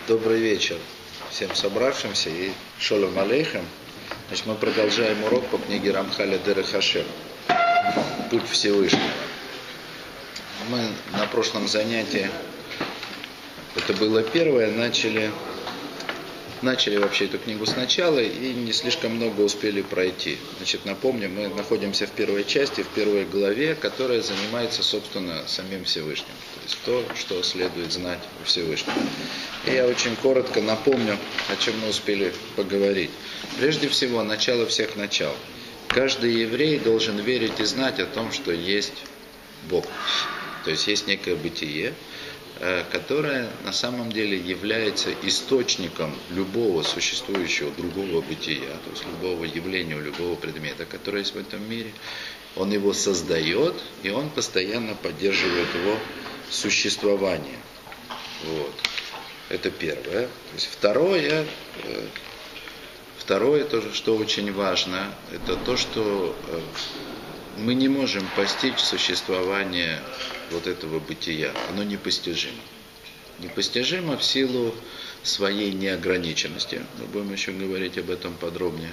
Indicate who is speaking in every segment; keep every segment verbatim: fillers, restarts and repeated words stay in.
Speaker 1: Добрый вечер всем собравшимся и шалом алейхем. Значит, мы продолжаем урок по книге Рамхаля Дерех Хашем «Путь Всевышнего». Мы на прошлом занятии, это было первое, начали, начали вообще эту книгу сначала и не слишком много успели пройти. Значит, напомню, мы находимся в первой части, в первой главе, которая занимается, собственно, самим Всевышним. То есть то, что следует знать о Всевышнем. И я очень коротко напомню, о чем мы успели поговорить. Прежде всего, начало всех начал. Каждый еврей должен верить и знать о том, что есть Бог. То есть есть некое бытие, которое на самом деле является источником любого существующего другого бытия, то есть любого явления, любого предмета, который есть в этом мире. Он его создает, и он постоянно поддерживает его существование. Вот. Это первое. То есть второе, второе тоже, что очень важно, это то, что мы не можем постичь существование вот этого бытия. Оно непостижимо. Непостижимо в силу своей неограниченности. Мы будем еще говорить об этом подробнее.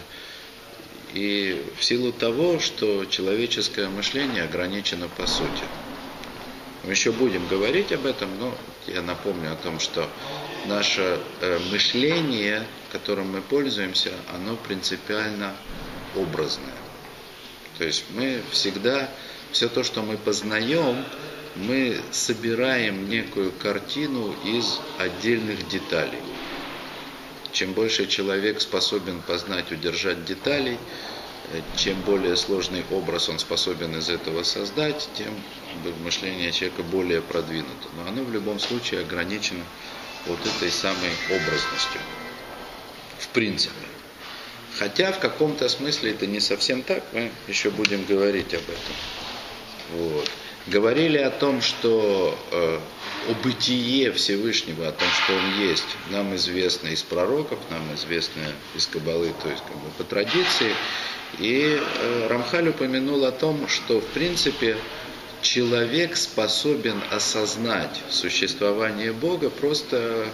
Speaker 1: И в силу того, что человеческое мышление ограничено по сути. Мы еще будем говорить об этом, но я напомню о том, что наше э, мышление, которым мы пользуемся, оно принципиально образное. То есть мы всегда, все то, что мы познаем, мы собираем некую картину из отдельных деталей. Чем больше человек способен познать, удержать деталей, чем более сложный образ он способен из этого создать, тем мышление человека более продвинуто. Но оно в любом случае ограничено вот этой самой образностью. В принципе. Хотя в каком-то смысле это не совсем так, мы еще будем говорить об этом. Вот. Говорили о том, что э, о бытие Всевышнего, о том, что Он есть, нам известно из пророков, нам известно из Каббалы, то есть как бы по традиции. И э, Рамхаль упомянул о том, что в принципе человек способен осознать существование Бога просто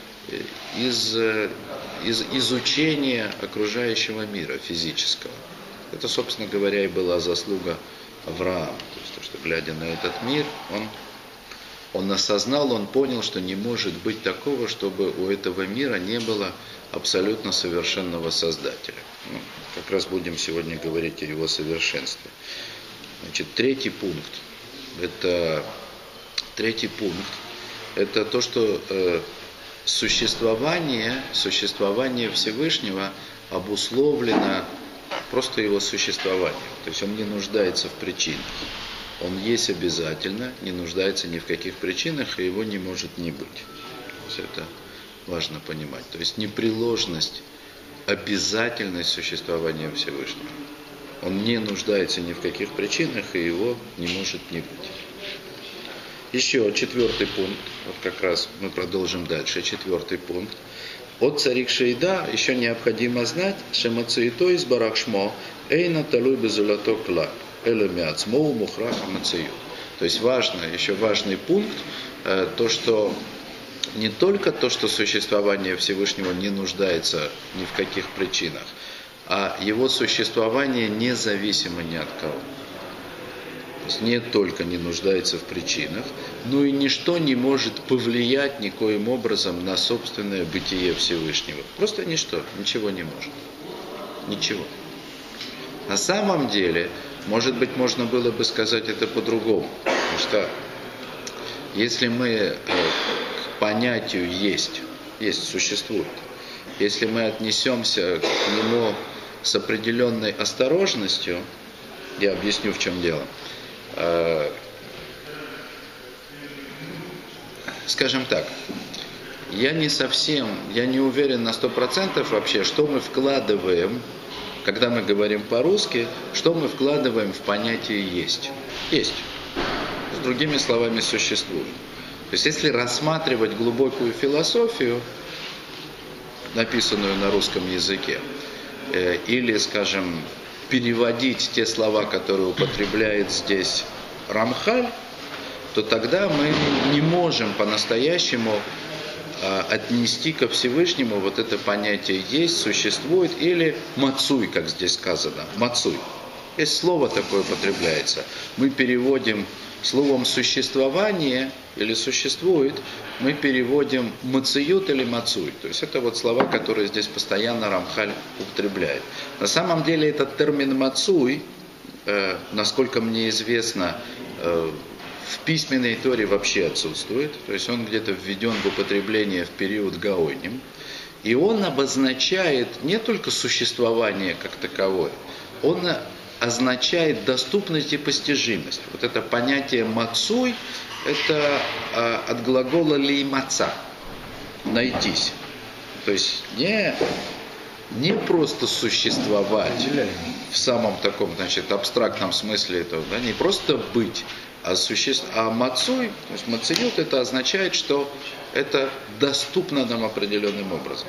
Speaker 1: из, из изучения окружающего мира физического. Это, собственно говоря, и была заслуга Авраама. То есть, то, что глядя на этот мир, он, он осознал, он понял, что не может быть такого, чтобы у этого мира не было абсолютно совершенного Создателя. Ну, как раз будем сегодня говорить о его совершенстве. Значит, третий пункт. Это третий пункт. Это то, что э, существование, существование Всевышнего обусловлено просто его существованием. То есть он не нуждается в причинах. Он есть обязательно, не нуждается ни в каких причинах, и его не может не быть. То есть это важно понимать. То есть непреложность, обязательность существования Всевышнего. Он не нуждается ни в каких причинах, и его не может не быть. Еще четвертый пункт, вот как раз мы продолжим дальше, четвертый пункт. От царик шейда еще необходимо знать, шемацуито из барахшмо, эйна талуй безулато кла, эле миацмоу мухраха мацию. То есть важно, еще важный пункт, то, что не только то, что существование Всевышнего не нуждается ни в каких причинах, а его существование независимо ни от кого. То есть не только не нуждается в причинах, но и ничто не может повлиять никоим образом на собственное бытие Всевышнего. Просто ничто, ничего не может. Ничего. На самом деле, может быть, можно было бы сказать это по-другому. Потому что если мы к понятию «есть», «есть» существует, если мы отнесемся к нему с определенной осторожностью, я объясню, в чем дело. Скажем так, я не совсем, я не уверен на сто процентов вообще, что мы вкладываем, когда мы говорим по-русски, что мы вкладываем в понятие «есть». Есть. С другими словами, существует. То есть, если рассматривать глубокую философию, написанную на русском языке, э, или, скажем, переводить те слова, которые употребляет здесь Рамхаль, то тогда мы не можем по-настоящему отнести ко Всевышнему вот это понятие есть, существует, или мацуй, как здесь сказано, мацуй. Есть слово такое употребляется. Мы переводим словом существование или существует, мы переводим мациют или мацуй. То есть это вот слова, которые здесь постоянно Рамхаль употребляет. На самом деле этот термин мацуй, э, насколько мне известно, э, в письменной Торе вообще отсутствует. То есть он где-то введен в употребление в период Гаоним. И он обозначает не только существование как таковое, он означает доступность и постижимость. Вот это понятие мацуй, это а, от глагола леймаца, найтись. То есть не, не просто существовать в самом таком, значит, абстрактном смысле этого, да, не просто быть, а, суще... а мацуй, то есть мациют, это означает, что это доступно нам определенным образом.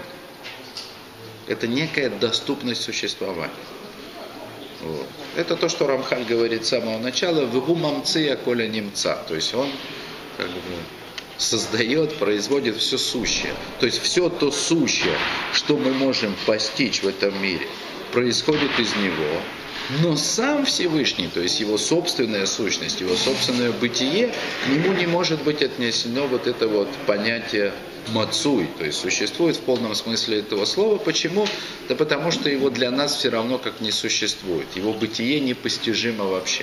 Speaker 1: Это некая доступность существования. Вот. Это то, что Рамхаль говорит с самого начала, «Вегу мамция коля немца», то есть он как бы создает, производит все сущее. То есть все то сущее, что мы можем постичь в этом мире, происходит из него, но сам Всевышний, то есть его собственная сущность, его собственное бытие, к нему не может быть отнесено вот это вот понятие мацуй, то есть существует в полном смысле этого слова. Почему? Да потому что его для нас все равно как не существует. Его бытие непостижимо вообще.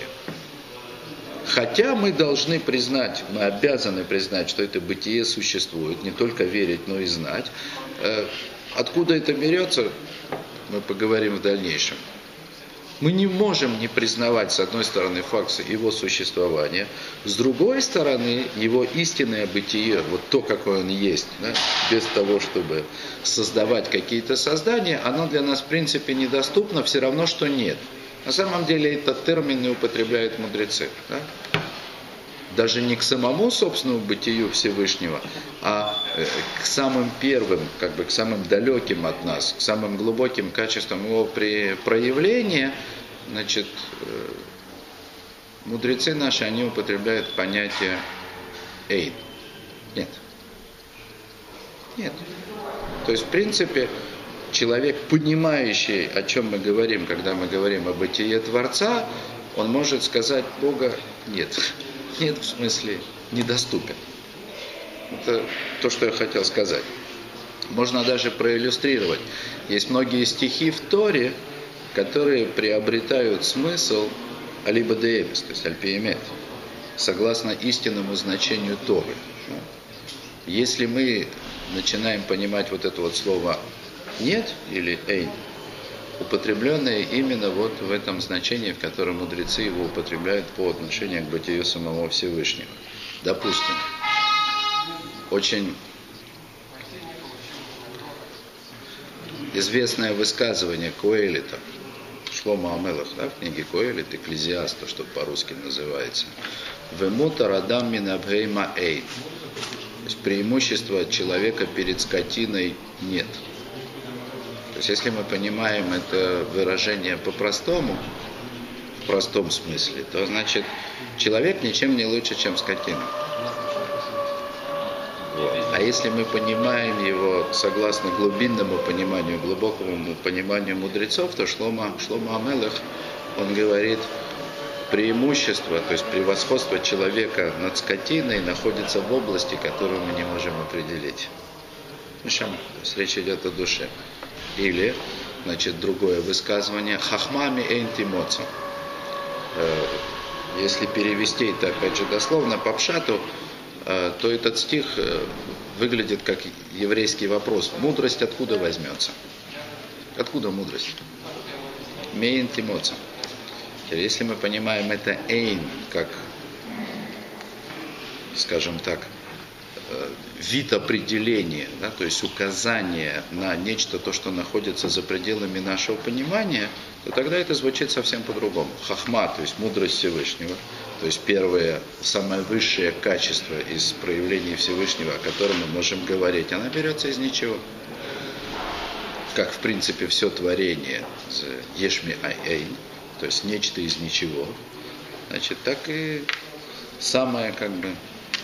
Speaker 1: Хотя мы должны признать, мы обязаны признать, что это бытие существует, не только верить, но и знать. Откуда это берется, мы поговорим в дальнейшем. Мы не можем не признавать, с одной стороны, факт его существования, с другой стороны, его истинное бытие, вот то, какое он есть, да, без того, чтобы создавать какие-то создания, оно для нас, в принципе, недоступно, все равно, что нет. На самом деле, этот термин и употребляют мудрецы. Да? Даже не к самому собственному бытию Всевышнего, а к самым первым, как бы к самым далеким от нас, к самым глубоким качествам его проявления. Значит, мудрецы наши, они употребляют понятие «эйн». Нет. Нет. То есть, в принципе, человек, понимающий, о чем мы говорим, когда мы говорим о бытие Творца, он может сказать: Бога нет. Нет, в смысле, недоступен. Это то, что я хотел сказать. Можно даже проиллюстрировать. Есть многие стихи в Торе, которые приобретают смысл алиба деэмис, то есть альпиемет, согласно истинному значению Торы. Если мы начинаем понимать вот это вот слово «нет» или «эйн», употребленное именно вот в этом значении, в котором мудрецы его употребляют по отношению к бытию самого Всевышнего. Допустим, очень известное высказывание Коэлита, Шломо Амелех, да, в книге Коэлит, Экклезиаст, то, что по-русски называется, «Вемутар адам мин абгейма эйн». То есть преимущества человека перед скотиной нет. То есть, если мы понимаем это выражение по-простому, в простом смысле, то значит, человек ничем не лучше, чем скотина. Вот. А если мы понимаем его согласно глубинному пониманию, глубокому пониманию мудрецов, то Шломо, Шломо Амелех, он говорит, преимущество, то есть превосходство человека над скотиной находится в области, которую мы не можем определить. То есть речь идет о душе. Или, значит, другое высказывание «Хахмами эйн тимоцу». Если перевести это, опять же, дословно по пшату, то этот стих выглядит как еврейский вопрос. Мудрость откуда возьмется? Откуда мудрость? Мейн тимоцу. Если мы понимаем это эйн как, скажем так, вид определения, да, то есть указание на нечто, то, что находится за пределами нашего понимания, то тогда это звучит совсем по-другому. Хахма, то есть мудрость Всевышнего, то есть первое, самое высшее качество из проявлений Всевышнего, о котором мы можем говорить, она берется из ничего. Как, в принципе, все творение, ешми ай-эйн, то есть нечто из ничего, значит, так и самое, как бы,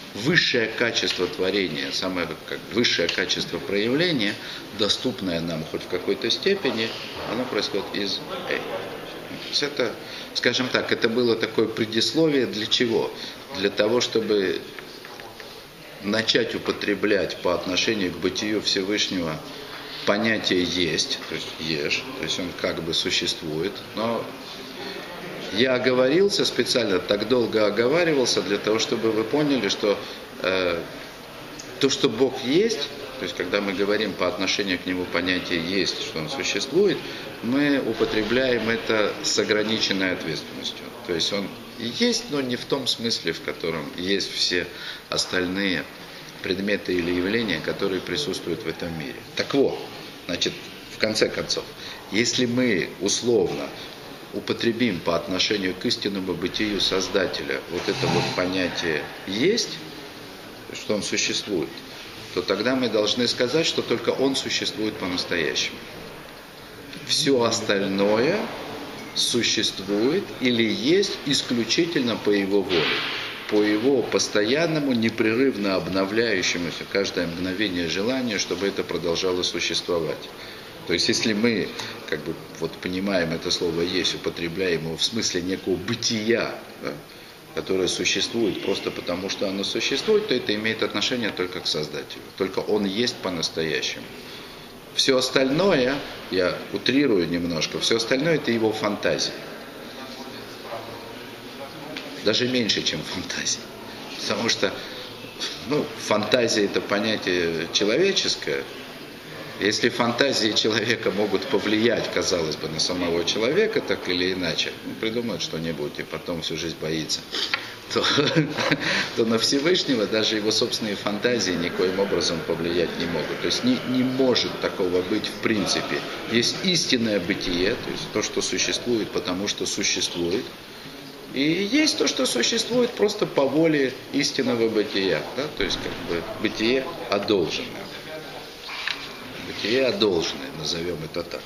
Speaker 1: высшее качество творения, самое как, высшее качество проявления, доступное нам хоть в какой-то степени, оно происходит из «эй». То есть это, скажем так, это было такое предисловие для чего? Для того, чтобы начать употреблять по отношению к бытию Всевышнего понятие «есть», то есть «ешь», то есть он как бы существует, но я оговорился специально, так долго оговаривался для того, чтобы вы поняли, что э, то, что Бог есть, то есть когда мы говорим по отношению к Нему понятие «есть», что Он существует, мы употребляем это с ограниченной ответственностью. То есть Он есть, но не в том смысле, в котором есть все остальные предметы или явления, которые присутствуют в этом мире. Так вот, значит, в конце концов, если мы условно употребим по отношению к истинному бытию Создателя вот это вот понятие «есть», что Он существует, то тогда мы должны сказать, что только Он существует по-настоящему. Все остальное существует или есть исключительно по Его воле, по Его постоянному, непрерывно обновляющемуся каждое мгновение желанию, чтобы это продолжало существовать. То есть, если мы, как бы, вот понимаем это слово «есть», употребляем его в смысле некого бытия, да, которое существует просто потому, что оно существует, то это имеет отношение только к Создателю. Только Он есть по-настоящему. Все остальное, я утрирую немножко, все остальное это Его фантазия. Даже меньше, чем фантазия. Потому что ну, фантазия это понятие человеческое. Если фантазии человека могут повлиять, казалось бы, на самого человека, так или иначе, ну, придумает что-нибудь и потом всю жизнь боится, то, то на Всевышнего даже его собственные фантазии никоим образом повлиять не могут. То есть не, не может такого быть в принципе. Есть истинное бытие, то есть то, что существует, потому что существует. И есть то, что существует просто по воле истинного бытия, да? То есть как бы бытие одолженное. Бытие одолженное, назовем это так.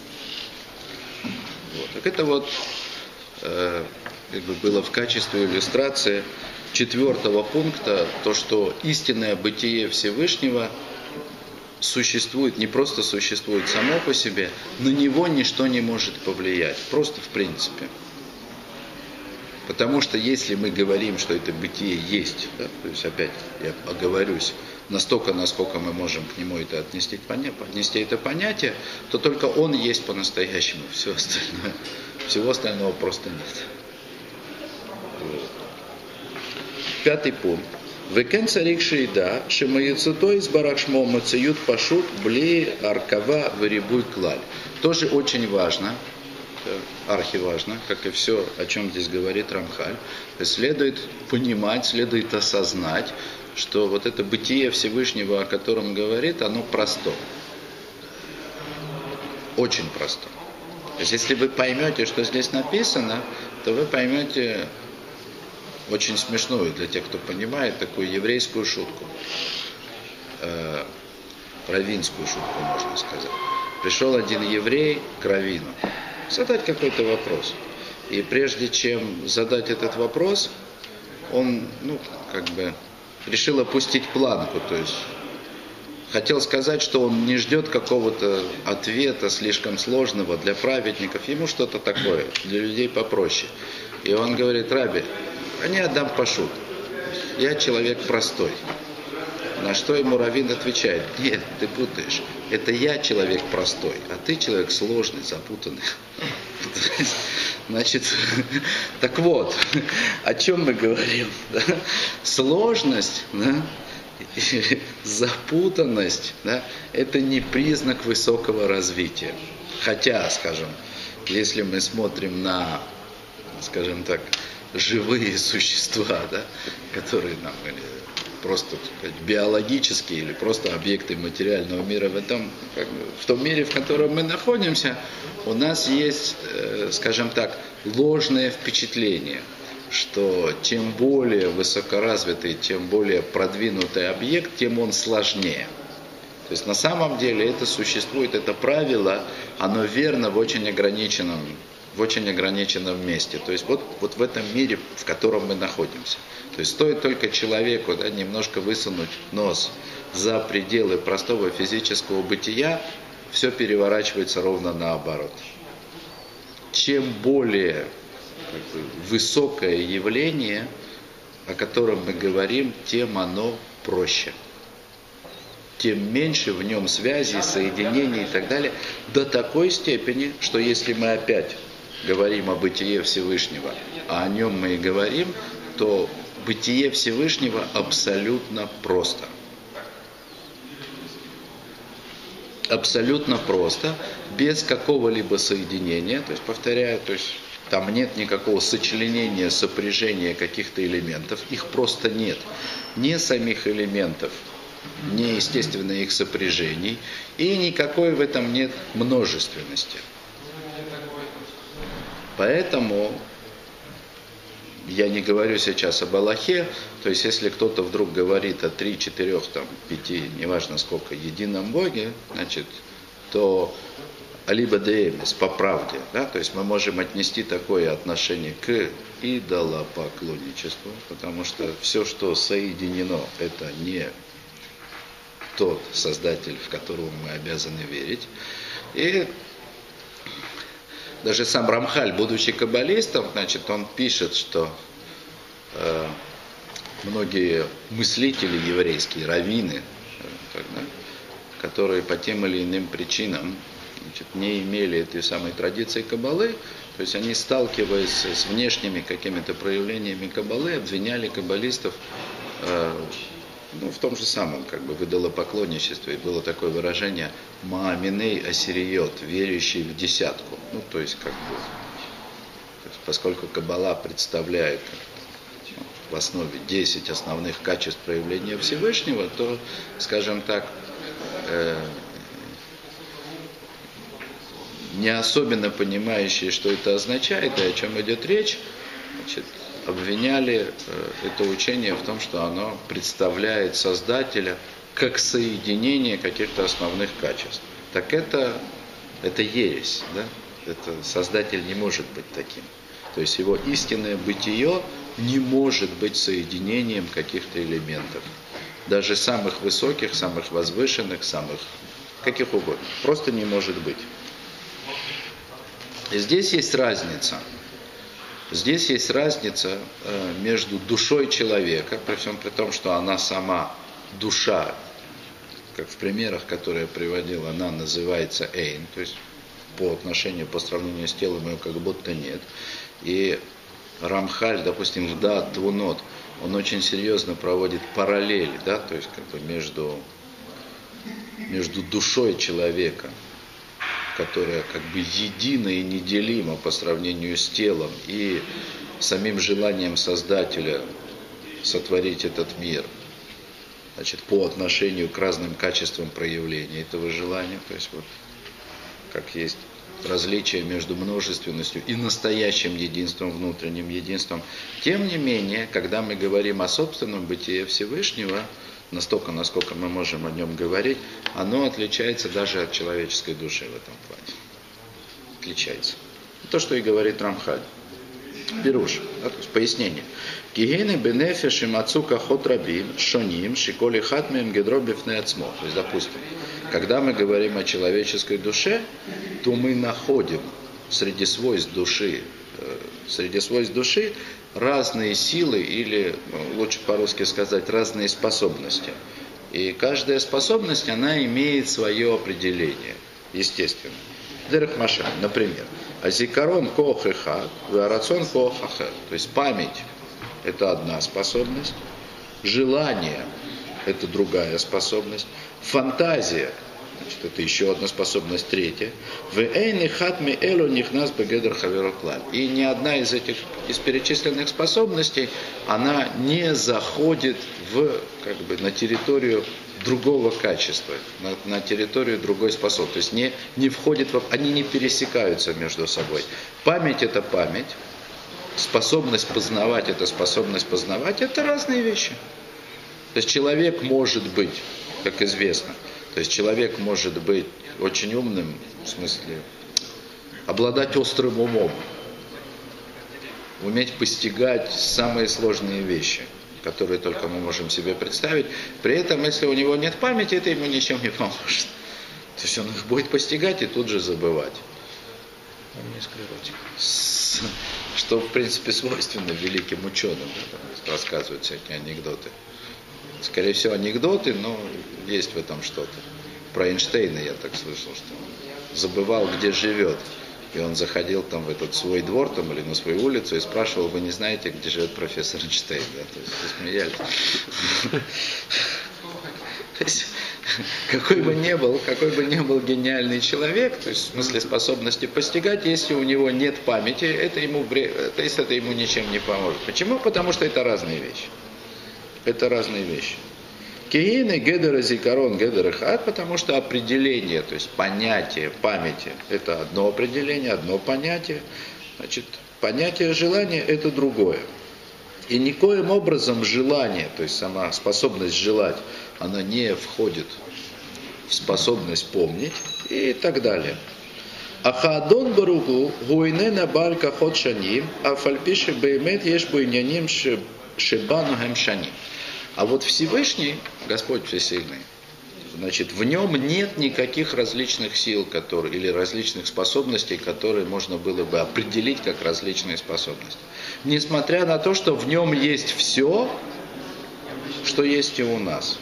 Speaker 1: Вот. Так это вот э, как бы было в качестве иллюстрации четвертого пункта, то, что истинное бытие Всевышнего существует, не просто существует само по себе, на него ничто не может повлиять, просто в принципе. Потому что если мы говорим, что это бытие есть, да, то есть опять я оговорюсь, настолько, насколько мы можем к нему это отнести, отнести это понятие, то только он есть по-настоящему, все остальное, всего остального просто нет. Вот. Пятый пункт. Векен царик шейда, шемаяцуто из барахшмо мацеют пашут бли аркава вырибуй клаль. Тоже очень важно. Архиважно, как и все, о чем здесь говорит Рамхаль. Следует понимать, следует осознать, что вот это бытие Всевышнего, о котором он говорит, оно просто. Очень просто. То есть, если вы поймете, что здесь написано, то вы поймете очень смешную для тех, кто понимает, такую еврейскую шутку. Э, раввинскую шутку, можно сказать. Пришел один еврей к раввину задать какой-то вопрос. И прежде чем задать этот вопрос, он, ну, как бы, решил опустить планку. То есть, хотел сказать, что он не ждет какого-то ответа слишком сложного для праведников. Ему что-то такое, для людей попроще. И он говорит: Раби, а не отдам пашут. Я человек простой. На что ему раввин отвечает: нет, ты путаешь. Это я человек простой, а ты человек сложный, запутанный. Значит, так вот, о чем мы говорим? Да? Сложность, да? Запутанность, да? Это не признак высокого развития. Хотя, скажем, если мы смотрим на, скажем так, живые существа, да, которые нам просто, так сказать, биологические или просто объекты материального мира в этом, как бы, в том мире, в котором мы находимся, у нас есть, э, скажем так, ложное впечатление, что чем более высокоразвитый, тем более продвинутый объект, тем он сложнее. То есть на самом деле это существует, это правило, оно верно в очень ограниченном в очень ограниченном месте. То есть вот, вот в этом мире, в котором мы находимся. То есть стоит только человеку, да, немножко высунуть нос за пределы простого физического бытия, все переворачивается ровно наоборот. Чем более как бы, высокое явление, о котором мы говорим, тем оно проще. Тем меньше в нем связей, соединений и так далее. До такой степени, что если мы опять говорим о бытие Всевышнего, а о нем мы и говорим, то бытие Всевышнего абсолютно просто. Абсолютно просто, без какого-либо соединения. То есть, повторяю, то есть там нет никакого сочленения, сопряжения каких-то элементов. Их просто нет. Ни самих элементов, ни, естественно, их сопряжений. И никакой в этом нет множественности. Поэтому я не говорю сейчас об Аллахе, то есть если кто-то вдруг говорит о три, четырех, там, пяти, неважно сколько, едином Боге, значит, то алиба деэмис, по правде, да, то есть мы можем отнести такое отношение к идолопоклонничеству, потому что все, что соединено, это не тот Создатель, в которого мы обязаны верить. И даже сам Рамхаль, будучи каббалистом, значит, он пишет, что э, многие мыслители еврейские, раввины, э, да, которые по тем или иным причинам, значит, не имели этой самой традиции каббалы, то есть они, сталкиваясь с внешними какими-то проявлениями каббалы, обвиняли каббалистов э, ну, в том же самом, как бы, в идолопоклонничестве. Было такое выражение «мааминей ассириот», верующий в десятку. Ну, то есть, как бы, то есть, поскольку каббала представляет ну, в основе десять основных качеств проявления Всевышнего, то, скажем так, э, не особенно понимающие, что это означает и о чем идет речь, значит, обвиняли э, это учение в том, что оно представляет Создателя как соединение каких-то основных качеств. Так это, это ересь, да? Это Создатель не может быть таким. То есть его истинное бытие не может быть соединением каких-то элементов. Даже самых высоких, самых возвышенных, самых каких угодно. Просто не может быть. И здесь есть разница. Здесь есть разница э, между душой человека, при всем при том, что она сама душа, как в примерах, которые я приводил, она называется эйн, то есть по отношению, по сравнению с телом ее как будто нет. И Рамхаль, допустим, в Даат Твунот, он очень серьезно проводит параллель, да, то есть как бы между, между душой человека, которая как бы едина и неделима по сравнению с телом и самим желанием Создателя сотворить этот мир, значит, по отношению к разным качествам проявления этого желания. То есть вот как есть различие между множественностью и настоящим единством, внутренним единством. Тем не менее, когда мы говорим о собственном бытие Всевышнего, настолько, насколько мы можем о нем говорить, оно отличается даже от человеческой души в этом плане. Отличается. То, что и говорит Рамхаль. Пируш, да, то есть пояснение. Кигейны бенефеш и мацука хот рабим, шоним, шиколи хатмем гедробив неацмо. То есть, допустим, когда мы говорим о человеческой душе, то мы находим среди свойств души, э, среди свойств души разные силы, или, лучше по-русски сказать, разные способности. И каждая способность, она имеет свое определение, естественно. Дерех Маша, например, азикарон коах эхад, веарацон коах ахер. То есть память – это одна способность, желание – это другая способность, фантазия – значит, это еще одна способность, третья. И ни одна из этих из перечисленных способностей, она не заходит в, как бы, на территорию другого качества, на, на территорию другой способности. То есть не, не входит в, они не пересекаются между собой. Память – это память, способность познавать – это способность познавать, это разные вещи. То есть человек может быть, как известно, то есть человек может быть очень умным, в смысле, обладать острым умом, уметь постигать самые сложные вещи, которые только мы можем себе представить. При этом, если у него нет памяти, это ему ничем не поможет. То есть он их будет постигать и тут же забывать. Он не склеротик. Что, в принципе, свойственно великим ученым. Да, рассказывают всякие анекдоты. Скорее всего, анекдоты, но есть в этом что-то. Про Эйнштейна я так слышал, что он забывал, где живет. И он заходил там в этот свой двор там, или на свою улицу и спрашивал: вы не знаете, где живет профессор Эйнштейн? Да? То есть смеялись. То есть, какой бы ни был, какой бы ни был гениальный человек, то есть в смысле способности постигать, если у него нет памяти, это ему, то есть это ему ничем не поможет. Почему? Потому что это разные вещи. Это разные вещи. Киины, гедера, зикарон, гедера, хат, потому что определение, то есть понятие памяти, это одно определение, одно понятие. Значит, понятие желания это другое. И никоим образом желание, то есть сама способность желать, она не входит в способность помнить и так далее. Ахадон баругу гуйнена балька хот шаним, а фальпиши беймет еш буйняним шибану хэм шаним. А вот Всевышний, Господь Всесильный, значит, в нем нет никаких различных сил, которые, или различных способностей, которые можно было бы определить как различные способности. Несмотря на то, что в нем есть все, что есть и у нас.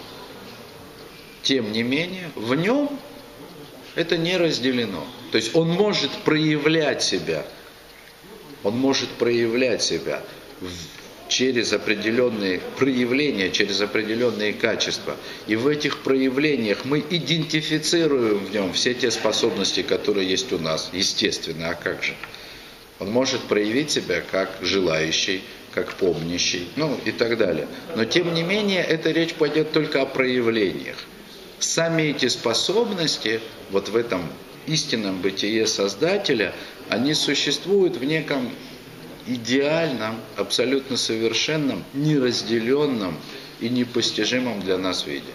Speaker 1: Тем не менее, в нем это не разделено. То есть он может проявлять себя, он может проявлять себя в через определенные проявления, через определенные качества. И в этих проявлениях мы идентифицируем в нем все те способности, которые есть у нас. Естественно, а как же? Он может проявить себя как желающий, как помнящий, ну и так далее. Но тем не менее, эта речь пойдет только о проявлениях. Сами эти способности, вот в этом истинном бытие Создателя, они существуют в неком идеальном, абсолютно совершенном, неразделенном и непостижимом для нас виде.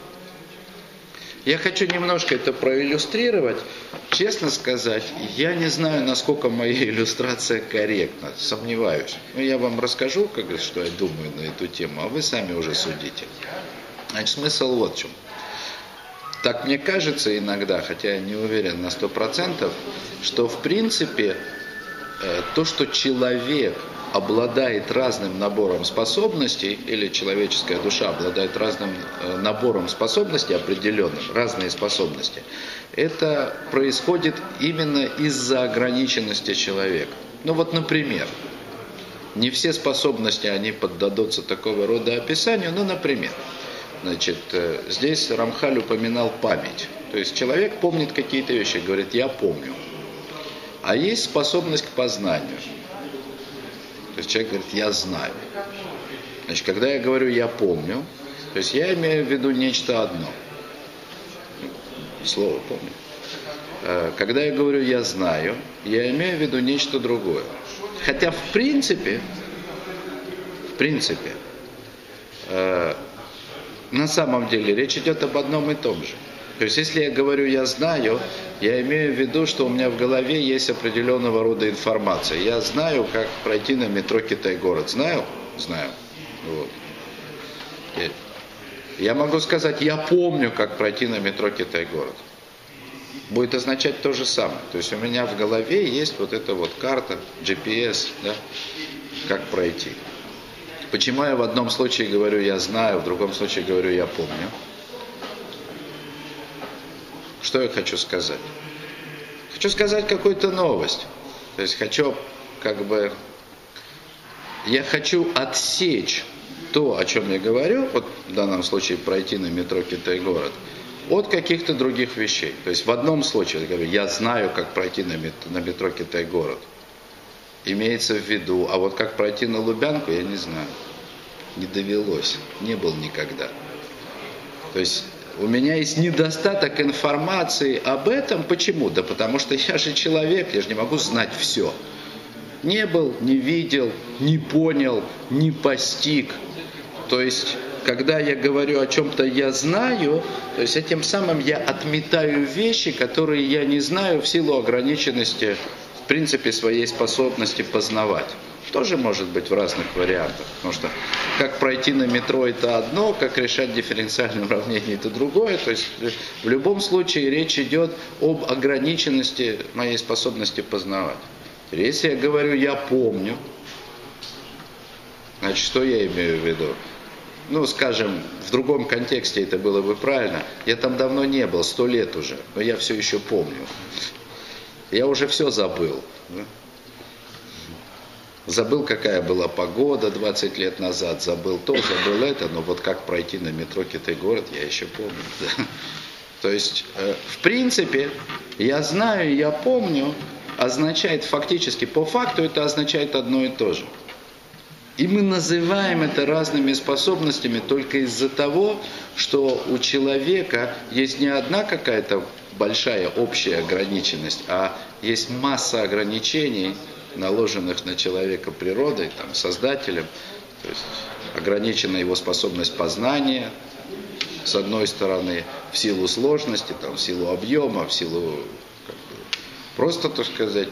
Speaker 1: Я хочу немножко это проиллюстрировать. Честно сказать, я не знаю, насколько моя иллюстрация корректна, сомневаюсь. Но я вам расскажу, как, что я думаю на эту тему, а вы сами уже судите. Значит, смысл вот в чем. Так мне кажется иногда, хотя я не уверен на сто процентов, что в принципе то, что человек обладает разным набором способностей, или человеческая душа обладает разным набором способностей определенным, разные способности, это происходит именно из-за ограниченности человека. Ну вот, например, не все способности, они поддадутся такого рода описанию, но, например, значит, здесь Рамхаль упоминал память. То есть человек помнит какие-то вещи, говорит: я помню. А есть способность к познанию. То есть человек говорит: я знаю. Значит, когда я говорю «я помню», то есть я имею в виду нечто одно. Слово помню. Когда я говорю «я знаю», я имею в виду нечто другое. Хотя в принципе, в принципе, на самом деле речь идет об одном и том же. То есть, если я говорю «я знаю», я имею в виду, что у меня в голове есть определенного рода информация. Я знаю, как пройти на метро Китай-город. Знаю? Знаю. Вот. Я могу сказать: я помню, как пройти на метро Китай-город. Будет означать то же самое. То есть, у меня в голове есть вот эта вот карта, джи пи эс, да, как пройти. Почему я в одном случае говорю «я знаю», в другом случае говорю «я помню»? Что я хочу сказать? Хочу сказать какую-то новость. То есть хочу как бы... Я хочу отсечь то, о чем я говорю, вот в данном случае пройти на метро Китай-город, от каких-то других вещей. То есть в одном случае я говорю: я знаю, как пройти на метро, на метро Китай-город. Имеется в виду, а вот как пройти на Лубянку, я не знаю. Не довелось, не был никогда. То есть у меня есть недостаток информации об этом. Почему? Да потому что я же человек, я же не могу знать все. Не был, не видел, не понял, не постиг. То есть, когда я говорю о чем-то «я знаю», то есть этим самым я отметаю вещи, которые я не знаю в силу ограниченности в принципе своей способности познавать. Тоже может быть в разных вариантах. Потому что как пройти на метро это одно, как решать дифференциальное уравнение это другое. То есть в любом случае речь идет об ограниченности моей способности познавать. Если я говорю «я помню», значит, что я имею в виду? Ну, скажем, в другом контексте это было бы правильно. Я там давно не был, сто лет уже, но я все еще помню. Я уже все забыл. Да? Забыл, какая была погода двадцать лет назад, забыл то, забыл это, но вот как пройти на метро Китай-город, я еще помню. Да? То есть, э, в принципе, я знаю, я помню, означает фактически, по факту это означает одно и то же. И мы называем это разными способностями только из-за того, что у человека есть не одна какая-то большая общая ограниченность, а есть масса ограничений, наложенных на человека природой, там, создателем. То есть ограничена его способность познания, с одной стороны, в силу сложности, там, в силу объема, в силу как бы, просто, так сказать,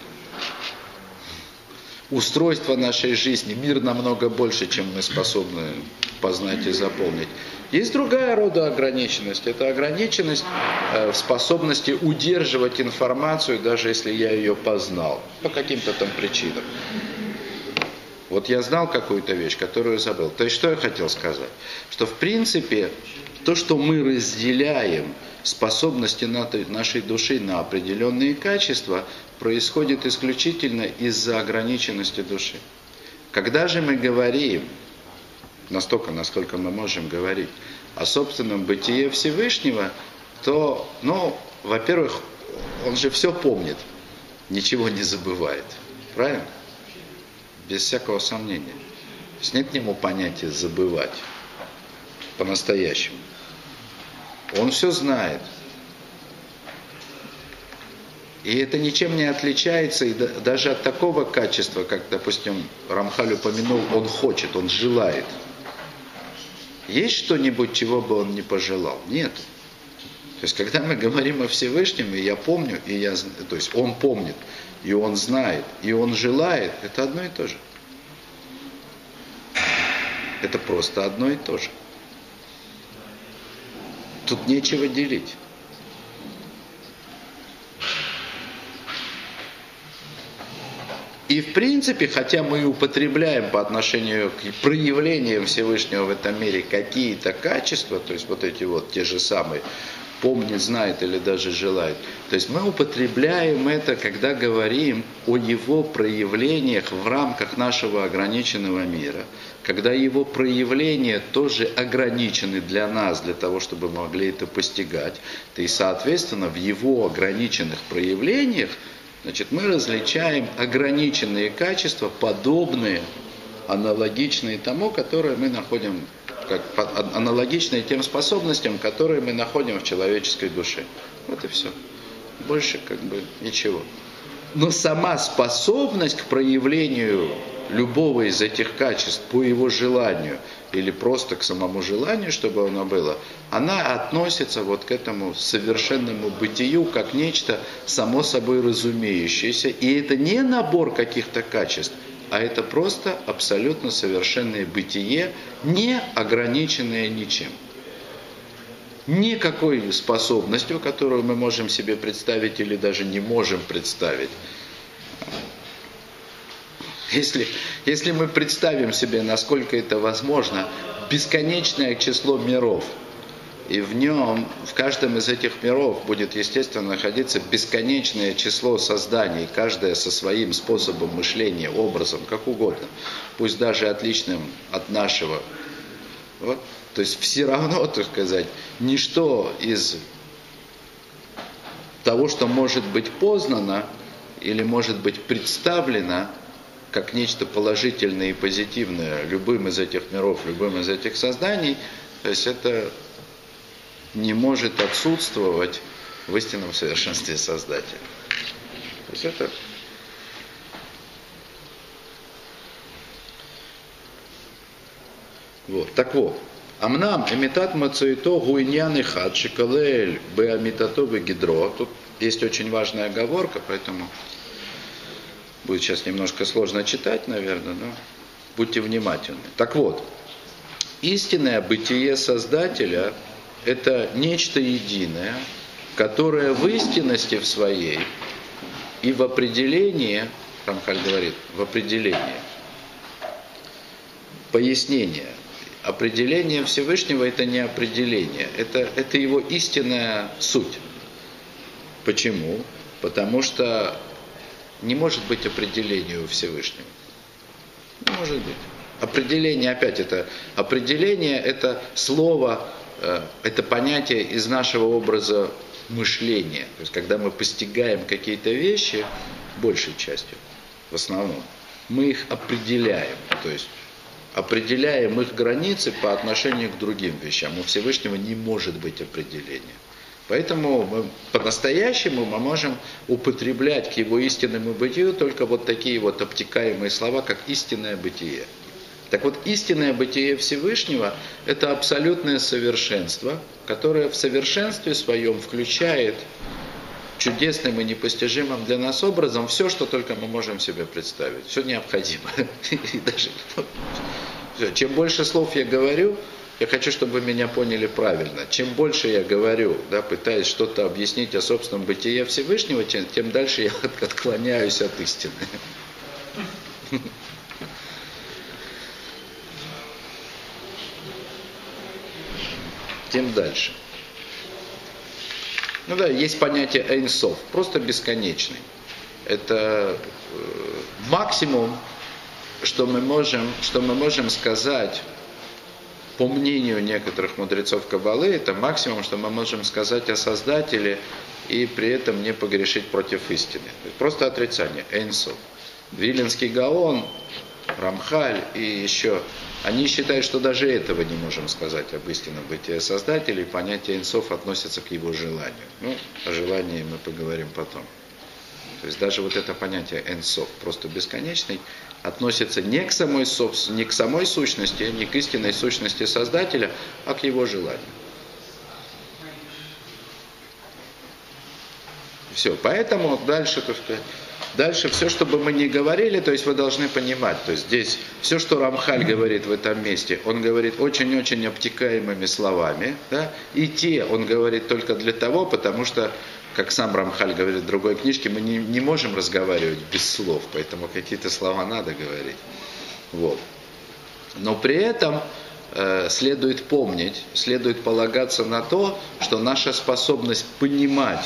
Speaker 1: устройства нашей жизни. Мир намного больше, чем мы способны познать и запомнить. Есть другая рода ограниченность. Это ограниченность э, в способности удерживать информацию, даже если я ее познал. По каким-то там причинам. Вот я знал какую-то вещь, которую забыл. То есть, что я хотел сказать? Что в принципе, то, что мы разделяем способности нашей души на определенные качества, происходит исключительно из-за ограниченности души. Когда же мы говорим, настолько, насколько мы можем говорить, о собственном бытие Всевышнего, то, ну, во-первых, он же все помнит, ничего не забывает. Правильно? Без всякого сомнения. То есть нет к нему понятия забывать по-настоящему. Он все знает. И это ничем не отличается и даже от такого качества, как, допустим, Рамхаль упомянул, он хочет, он желает. Есть что-нибудь, чего бы он не пожелал? Нет. То есть, когда мы говорим о Всевышнем, и я помню, и я, то есть он помнит, и он знает, и он желает, это одно и то же. Это просто одно и то же. Тут нечего делить. И в принципе, хотя мы употребляем по отношению к проявлениям Всевышнего в этом мире какие-то качества, то есть вот эти вот те же самые, помнит, знает или даже желает, то есть мы употребляем это, когда говорим о его проявлениях в рамках нашего ограниченного мира, когда его проявления тоже ограничены для нас, для того, чтобы мы могли это постигать, то и соответственно в его ограниченных проявлениях, значит, мы различаем ограниченные качества, подобные, аналогичные тому, которые мы находим, как, аналогичные тем способностям, которые мы находим в человеческой душе. Вот и все. Больше как бы ничего. Но сама способность к проявлению любого из этих качеств по его желанию или просто к самому желанию, чтобы оно было, она относится вот к этому совершенному бытию как нечто само собой разумеющееся. И это не набор каких-то качеств, а это просто абсолютно совершенное бытие, не ограниченное ничем. Никакой способностью, которую мы можем себе представить или даже не можем представить. Если, если мы представим себе, насколько это возможно, бесконечное число миров, и в нем, в каждом из этих миров будет, естественно, находиться бесконечное число созданий, каждое со своим способом мышления, образом, как угодно, пусть даже отличным от нашего. Вот. То есть все равно, так сказать, ничто из того, что может быть познано или может быть представлено как нечто положительное и позитивное любым из этих миров, любым из этих созданий, то есть это не может отсутствовать в истинном совершенстве Создателя. То есть это вот. Так вот, Амнам эмитат мацуито гуйнян и хад шикалель беамитато вегидро. Тут есть очень важная оговорка, поэтому Будет сейчас немножко сложно читать, наверное, но будьте внимательны. Так вот, истинное бытие Создателя – это нечто единое, которое в истинности в своей и в определении, Рамхаль говорит, в определении, пояснение. Определение Всевышнего – это не определение, это, это его истинная суть. Почему? Потому что не может быть определения у Всевышнего. Не может быть. Определение, опять это, определение – это слово, это понятие из нашего образа мышления. То есть, когда мы постигаем какие-то вещи, большей частью, в основном, мы их определяем. То есть, определяем их границы по отношению к другим вещам. У Всевышнего не может быть определения. Поэтому мы, по-настоящему мы можем употреблять к его истинному бытию только вот такие вот обтекаемые слова, как истинное бытие. Так вот, истинное бытие Всевышнего – это абсолютное совершенство, которое в совершенстве своем включает чудесным и непостижимым для нас образом все, что только мы можем себе представить. Все необходимо. И даже, все. Чем больше слов я говорю, я хочу, чтобы вы меня поняли правильно. Чем больше я говорю, да, пытаясь что-то объяснить о собственном бытие Всевышнего, тем, тем дальше я отклоняюсь от истины. Тем дальше. Ну да, есть понятие Эйн Соф, просто бесконечный. Это э, максимум, что мы можем, что мы можем сказать. По мнению некоторых мудрецов Каббалы, это максимум, что мы можем сказать о Создателе и при этом не погрешить против истины. Просто отрицание, Эйн Соф. Виленский Гаон, Рамхаль и еще, они считают, что даже этого не можем сказать об истинном бытии Создателя, и понятие Эйн Соф относится к его желанию. Ну, о желании мы поговорим потом. То есть даже вот это понятие Эйн Соф, просто бесконечный, относится не к самой, не к самой сущности, не к истинной сущности Создателя, а к его желанию. Все, поэтому дальше, так сказать, дальше все, что бы мы ни говорили, то есть вы должны понимать, то есть здесь все, что Рамхаль говорит в этом месте, он говорит очень-очень обтекаемыми словами, да, и те он говорит только для того, потому что, как сам Рамхаль говорит в другой книжке, мы не, не можем разговаривать без слов, поэтому какие-то слова надо говорить. Вот. Но при этом э, следует помнить, следует полагаться на то, что наша способность понимать,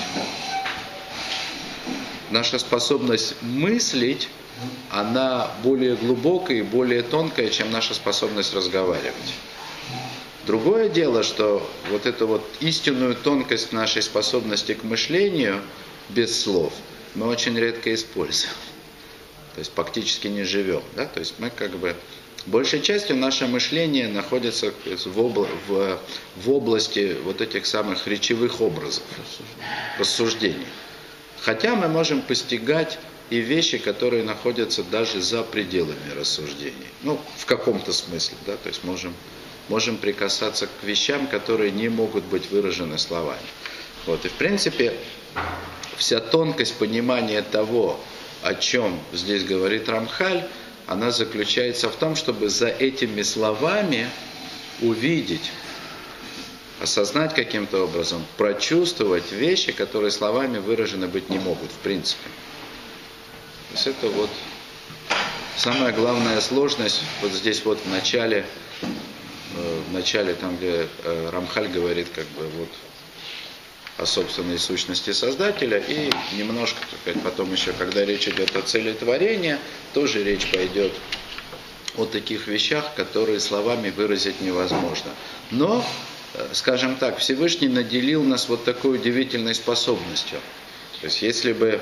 Speaker 1: наша способность мыслить, она более глубокая и более тонкая, чем наша способность разговаривать. Другое дело, что вот эту вот истинную тонкость нашей способности к мышлению без слов мы очень редко используем. То есть практически не живем. Да? То есть мы как бы большей частью наше мышление находится в, обла- в, в области вот этих самых речевых образов, рассуждений. Хотя мы можем постигать и вещи, которые находятся даже за пределами рассуждений. Ну, в каком-то смысле, да, то есть можем, можем прикасаться к вещам, которые не могут быть выражены словами. Вот, и в принципе, вся тонкость понимания того, о чем здесь говорит Рамхаль, она заключается в том, чтобы за этими словами увидеть, осознать каким-то образом, прочувствовать вещи, которые словами выражены быть не могут, в принципе. То есть это вот самая главная сложность вот здесь вот в начале, в начале там, где Рамхаль говорит как бы вот о собственной сущности Создателя, и немножко, так сказать, потом еще, когда речь идет о цели творения, тоже речь пойдет о таких вещах, которые словами выразить невозможно. Но, скажем так, Всевышний наделил нас вот такой удивительной способностью. То есть, если бы,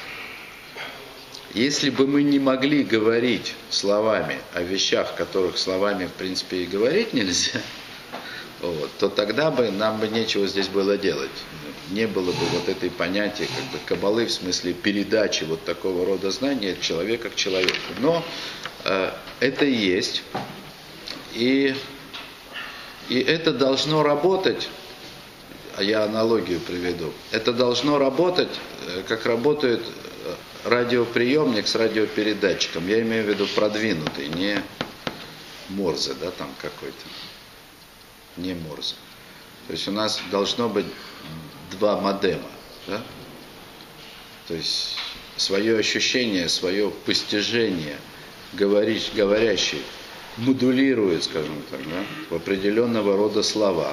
Speaker 1: если бы мы не могли говорить словами о вещах, которых словами, в принципе, и говорить нельзя, вот, то тогда бы нам бы нечего здесь было делать. Не было бы вот этой понятия как бы каббалы в смысле передачи вот такого рода знаний от человека к человеку. Но э, это и есть. И, и это должно работать я аналогию приведу. Это должно работать, как работает радиоприемник с радиопередатчиком. Я имею в виду продвинутый, не Морзе, да, там какой-то. Не Морзе. То есть у нас должно быть два модема, да? То есть свое ощущение, свое постижение говорить, говорящий модулирует, скажем так, да, в определенного рода слова,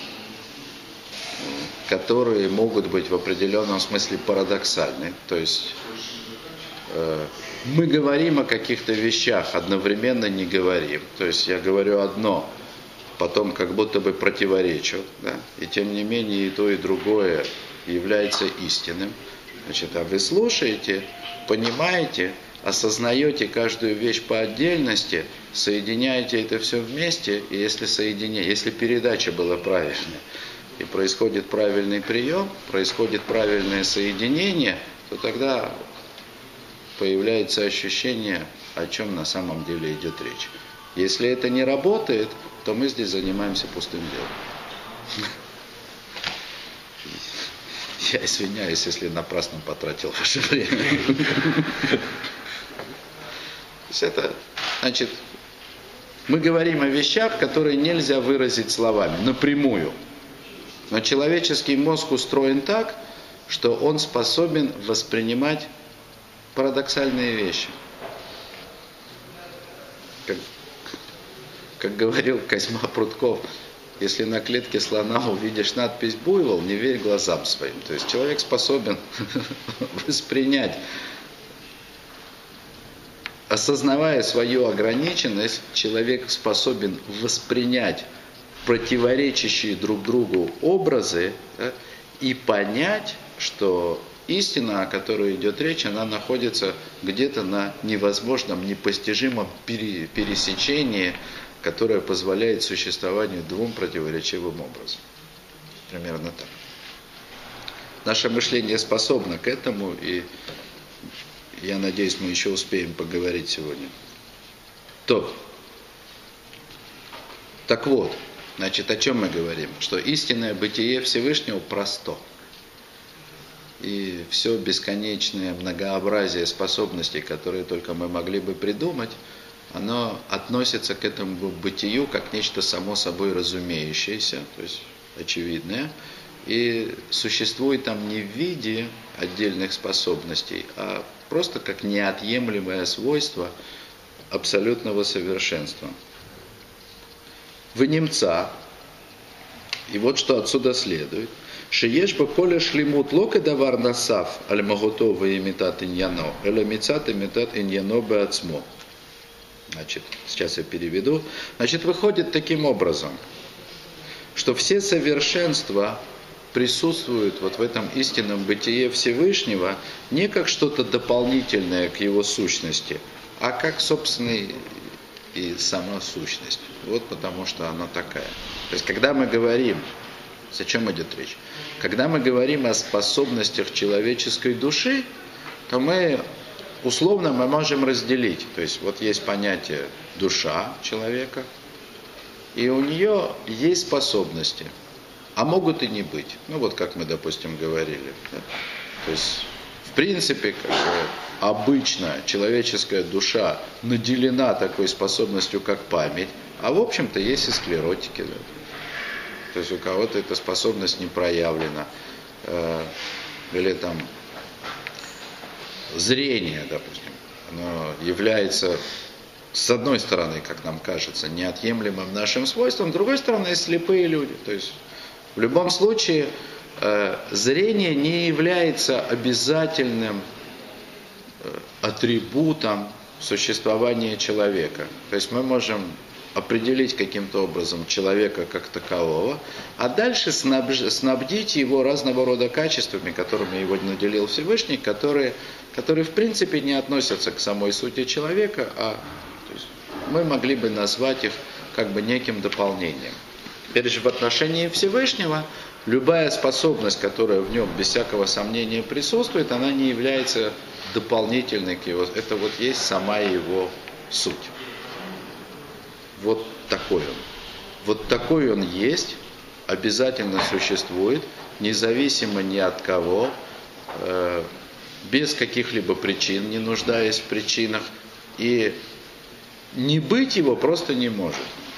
Speaker 1: которые могут быть в определенном смысле парадоксальны. То есть э, мы говорим о каких-то вещах, одновременно не говорим. То есть я говорю одно, потом как будто бы противоречу, да? И тем не менее и то, и другое является истинным. Значит, а вы слушаете, понимаете, осознаете каждую вещь по отдельности, соединяете это все вместе, и если соединение, если передача была правильная, и происходит правильный прием, происходит правильное соединение, то тогда появляется ощущение, о чем на самом деле идет речь. Если это не работает, то мы здесь занимаемся пустым делом. Я извиняюсь, если напрасно потратил ваше время. То есть это, значит, мы говорим о вещах, которые нельзя выразить словами, напрямую. Но человеческий мозг устроен так, что он способен воспринимать парадоксальные вещи. Как, как говорил Козьма Прутков, если на клетке слона увидишь надпись «Буйвол», не верь глазам своим. То есть человек способен воспринять, осознавая свою ограниченность, человек способен воспринять противоречащие друг другу образы, да, и понять, что истина, о которой идет речь, она находится где-то на невозможном, непостижимом пересечении, которое позволяет существованию двум противоречивым образом. Примерно так. Наше мышление способно к этому, и я надеюсь, мы еще успеем поговорить сегодня. То. Так вот, значит, о чем мы говорим? Что истинное бытие Всевышнего просто. И все бесконечное многообразие способностей, которые только мы могли бы придумать, оно относится к этому бытию как нечто само собой разумеющееся, то есть очевидное, и существует там не в виде отдельных способностей, а просто как неотъемлемое свойство абсолютного совершенства. Вы немца, и вот что отсюда следует. Шиеш бы коля шлимут лока давар насав аль магутова имитат иньяно, эля мицат имитат иньяно бы ацмо. Значит, сейчас я переведу. Значит, выходит таким образом, что все совершенства присутствуют вот в этом истинном бытие Всевышнего не как что-то дополнительное к его сущности, а как собственный и сама сущность. Вот потому что она такая. То есть, когда мы говорим, о чем идет речь? Когда мы говорим о способностях человеческой души, то мы условно мы можем разделить. То есть, вот есть понятие душа человека, и у нее есть способности, а могут и не быть. Ну, вот как мы, допустим, говорили. Да? То есть, в принципе, как бы, обычно человеческая душа наделена такой способностью, как память, а в общем-то есть и склеротики. Да? То есть у кого-то эта способность не проявлена. Э, или там зрение, допустим, оно является, с одной стороны, как нам кажется, неотъемлемым нашим свойством, с другой стороны, есть слепые люди. То есть в любом случае э, зрение не является обязательным э, атрибутом существования человека. То есть мы можем определить каким-то образом человека как такового, а дальше снабж- снабдить его разного рода качествами, которыми его наделил Всевышний, которые, которые в принципе не относятся к самой сути человека, а то есть, мы могли бы назвать их как бы неким дополнением. Теперь же в отношении Всевышнего любая способность, которая в нем без всякого сомнения присутствует, она не является дополнительной к его. Это вот есть сама его суть. Вот такой он. Вот такой он есть, обязательно существует, независимо ни от кого, без каких-либо причин, не нуждаясь в причинах, и не быть его просто не может.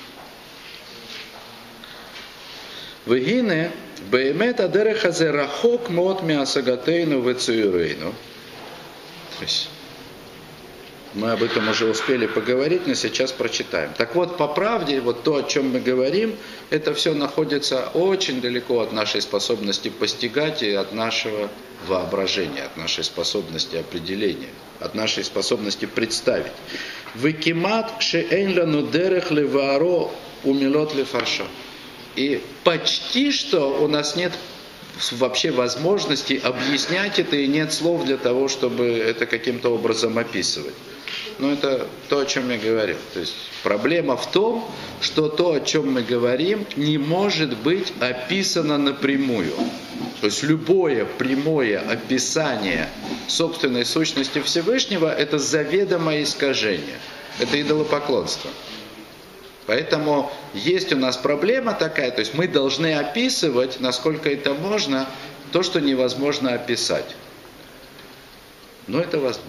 Speaker 1: Вегине беемет адерех азе рахок мот миасагатейну вецуюрейну. То есть мы об этом уже успели поговорить, но сейчас прочитаем. Так вот, по правде, вот то, о чем мы говорим, это все находится очень далеко от нашей способности постигать и от нашего воображения, от нашей способности определения, от нашей способности представить. Векимат шеэн лану дерех левааро умилот лефаршо. И почти что у нас нет вообще возможности объяснять это, и нет слов для того, чтобы это каким-то образом описывать. Но это то, о чем я говорил. То есть проблема в том, что то, о чем мы говорим, не может быть описано напрямую. То есть любое прямое описание собственной сущности Всевышнего – это заведомое искажение. Это идолопоклонство. Поэтому есть у нас проблема такая, то есть мы должны описывать, насколько это можно, то, что невозможно описать. Но это возможно.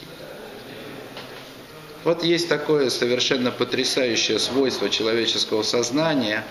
Speaker 1: Вот есть такое совершенно потрясающее свойство человеческого сознания,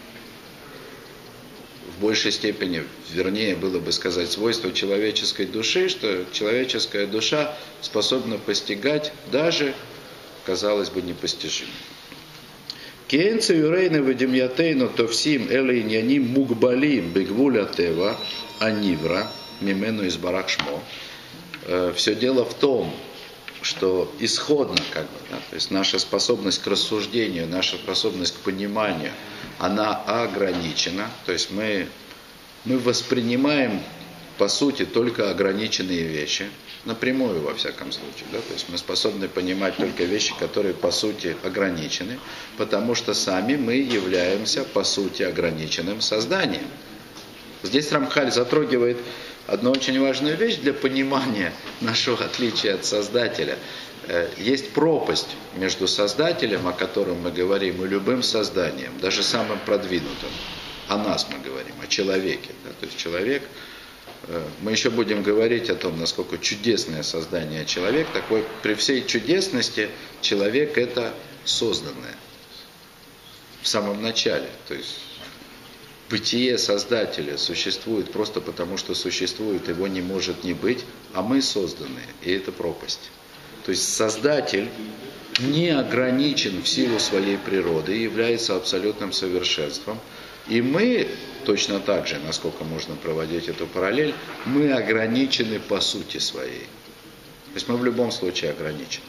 Speaker 1: в большей степени, вернее было бы сказать, свойство человеческой души, что человеческая душа способна постигать даже, казалось бы, непостижимое. Кенцу юрейны вадимьятейну товсим эле иньяним мугбалим бегвуля тева анивра мимену из барахшмо. Все дело в том, что исходно, как бы, да, то есть наша способность к рассуждению, наша способность к пониманию, она ограничена. То есть мы, мы воспринимаем, по сути, только ограниченные вещи, напрямую во всяком случае. Да? То есть мы способны понимать только вещи, которые по сути ограничены, потому что сами мы являемся по сути ограниченным созданием. Здесь Рамхаль затрагивает одну очень важную вещь для понимания нашего отличия от Создателя. Есть пропасть между Создателем, о котором мы говорим, и любым созданием, даже самым продвинутым. О нас мы говорим, о человеке. Да? То есть человек, мы еще будем говорить о том, насколько чудесное создание человек. Такой, при всей чудесности человек это созданное. В самом начале. То есть бытие Создателя существует просто потому, что существует, его не может не быть, а мы созданные, и это пропасть. То есть Создатель не ограничен в силу своей природы и является абсолютным совершенством. И мы, точно так же, насколько можно проводить эту параллель, мы ограничены по сути своей. То есть мы в любом случае ограничены.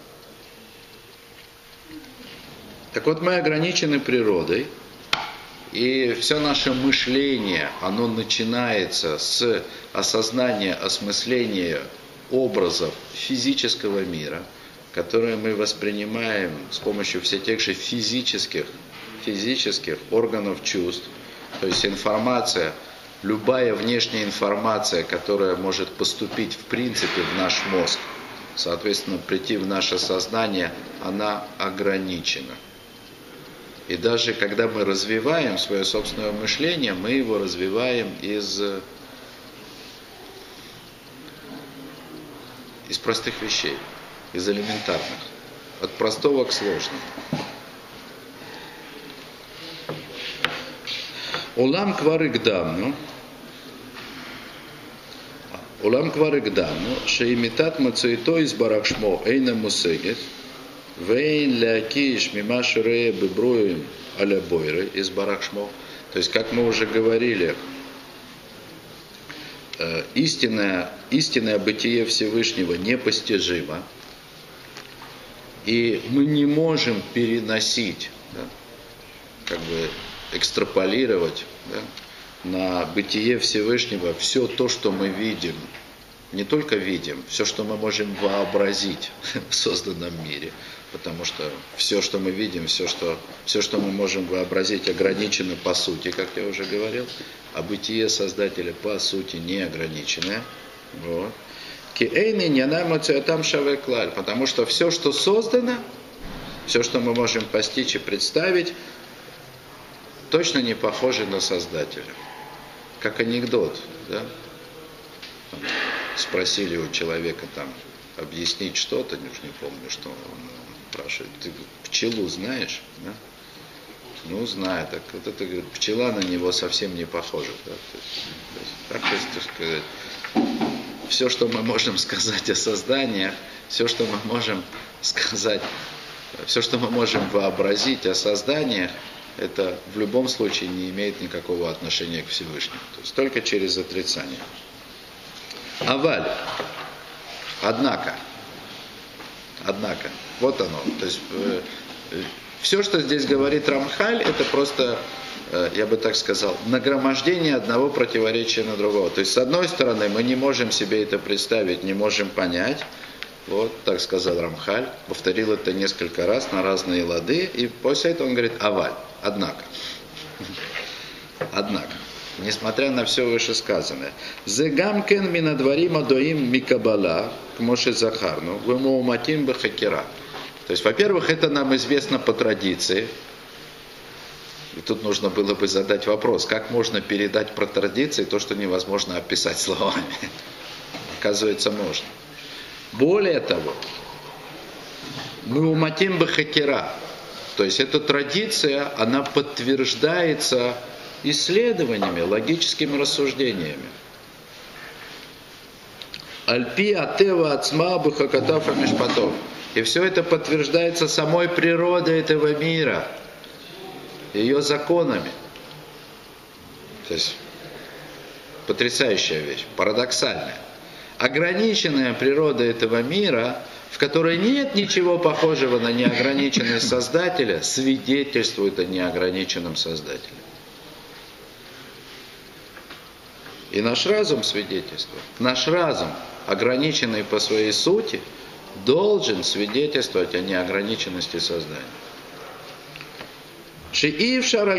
Speaker 1: Так вот, мы ограничены природой, и все наше мышление, оно начинается с осознания, осмысления образов физического мира, которые мы воспринимаем с помощью все тех же физических, физических органов чувств. То есть информация, любая внешняя информация, которая может поступить в принципе в наш мозг, соответственно, прийти в наше сознание, она ограничена. И даже когда мы развиваем свое собственное мышление, мы его развиваем из, из простых вещей, из элементарных, от простого к сложному. Улам кварыгдамну, улам кварыгдамну, шеимитат мацуито из барахшмо эйна мусегет, вейн лякиш мимашурея бебруем аля бойры из барахшмо. То есть, как мы уже говорили, истинное, истинное бытие Всевышнего непостижимо, и мы не можем переносить, да, как бы экстраполировать, да, на бытие Всевышнего все то, что мы видим. Не только видим, все, что мы можем вообразить в созданном мире. Потому что все, что мы видим, все, что, все, что мы можем вообразить, ограничено по сути, как я уже говорил. А бытие Создателя по сути не ограниченное. Вот. Потому что все, что создано, все, что мы можем постичь и представить, точно не похожи на Создателя. Как анекдот, да? Там спросили у человека там объяснить что-то, уж не помню, что он спрашивает, ты пчелу знаешь, да? Ну, знаю, так вот это, говорит, пчела на него совсем не похожа. Да? То есть, то есть, так, то есть, сказать, все, что мы можем сказать о создании, все, что мы можем сказать, все, что мы можем вообразить о создании, это в любом случае не имеет никакого отношения к Всевышнему. То есть только через отрицание. Аваль. Однако. Однако. Вот оно. То есть э, э, все, что здесь говорит Рамхаль, это просто, э, я бы так сказал, нагромождение одного противоречия на другого. То есть с одной стороны мы не можем себе это представить, не можем понять. Вот, так сказал Рамхаль, повторил это несколько раз на разные лады, и после этого он говорит аваль, однако. Однако, несмотря на все вышесказанное, «Зегамкен минадварим адоим микабала, к Моше Захарну, вымоуматим бахакира». То есть, во-первых, это нам известно по традиции. И тут нужно было бы задать вопрос, как можно передать про традиции то, что невозможно описать словами. Оказывается, можно. Более того, мы уматим бахакира, то есть эта традиция, она подтверждается исследованиями, логическими рассуждениями. Альпи атева ацма бахакатафа мишпатов. И все это подтверждается самой природой этого мира, ее законами. То есть потрясающая вещь, парадоксальная. Ограниченная природа этого мира, в которой нет ничего похожего на неограниченность Создателя, свидетельствует о неограниченном Создателе. И наш разум свидетельствует. Наш разум, ограниченный по своей сути, должен свидетельствовать о неограниченности Создания. Не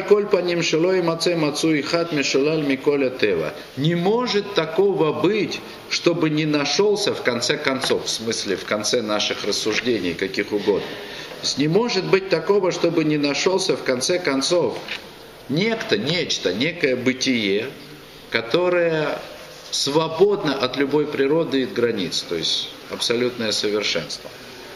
Speaker 1: может такого быть, чтобы не нашелся в конце концов, в смысле в конце наших рассуждений, каких угодно. Не может быть такого, чтобы не нашелся в конце концов некто, нечто, некое бытие, которое свободно от любой природы и границ, то есть абсолютное совершенство.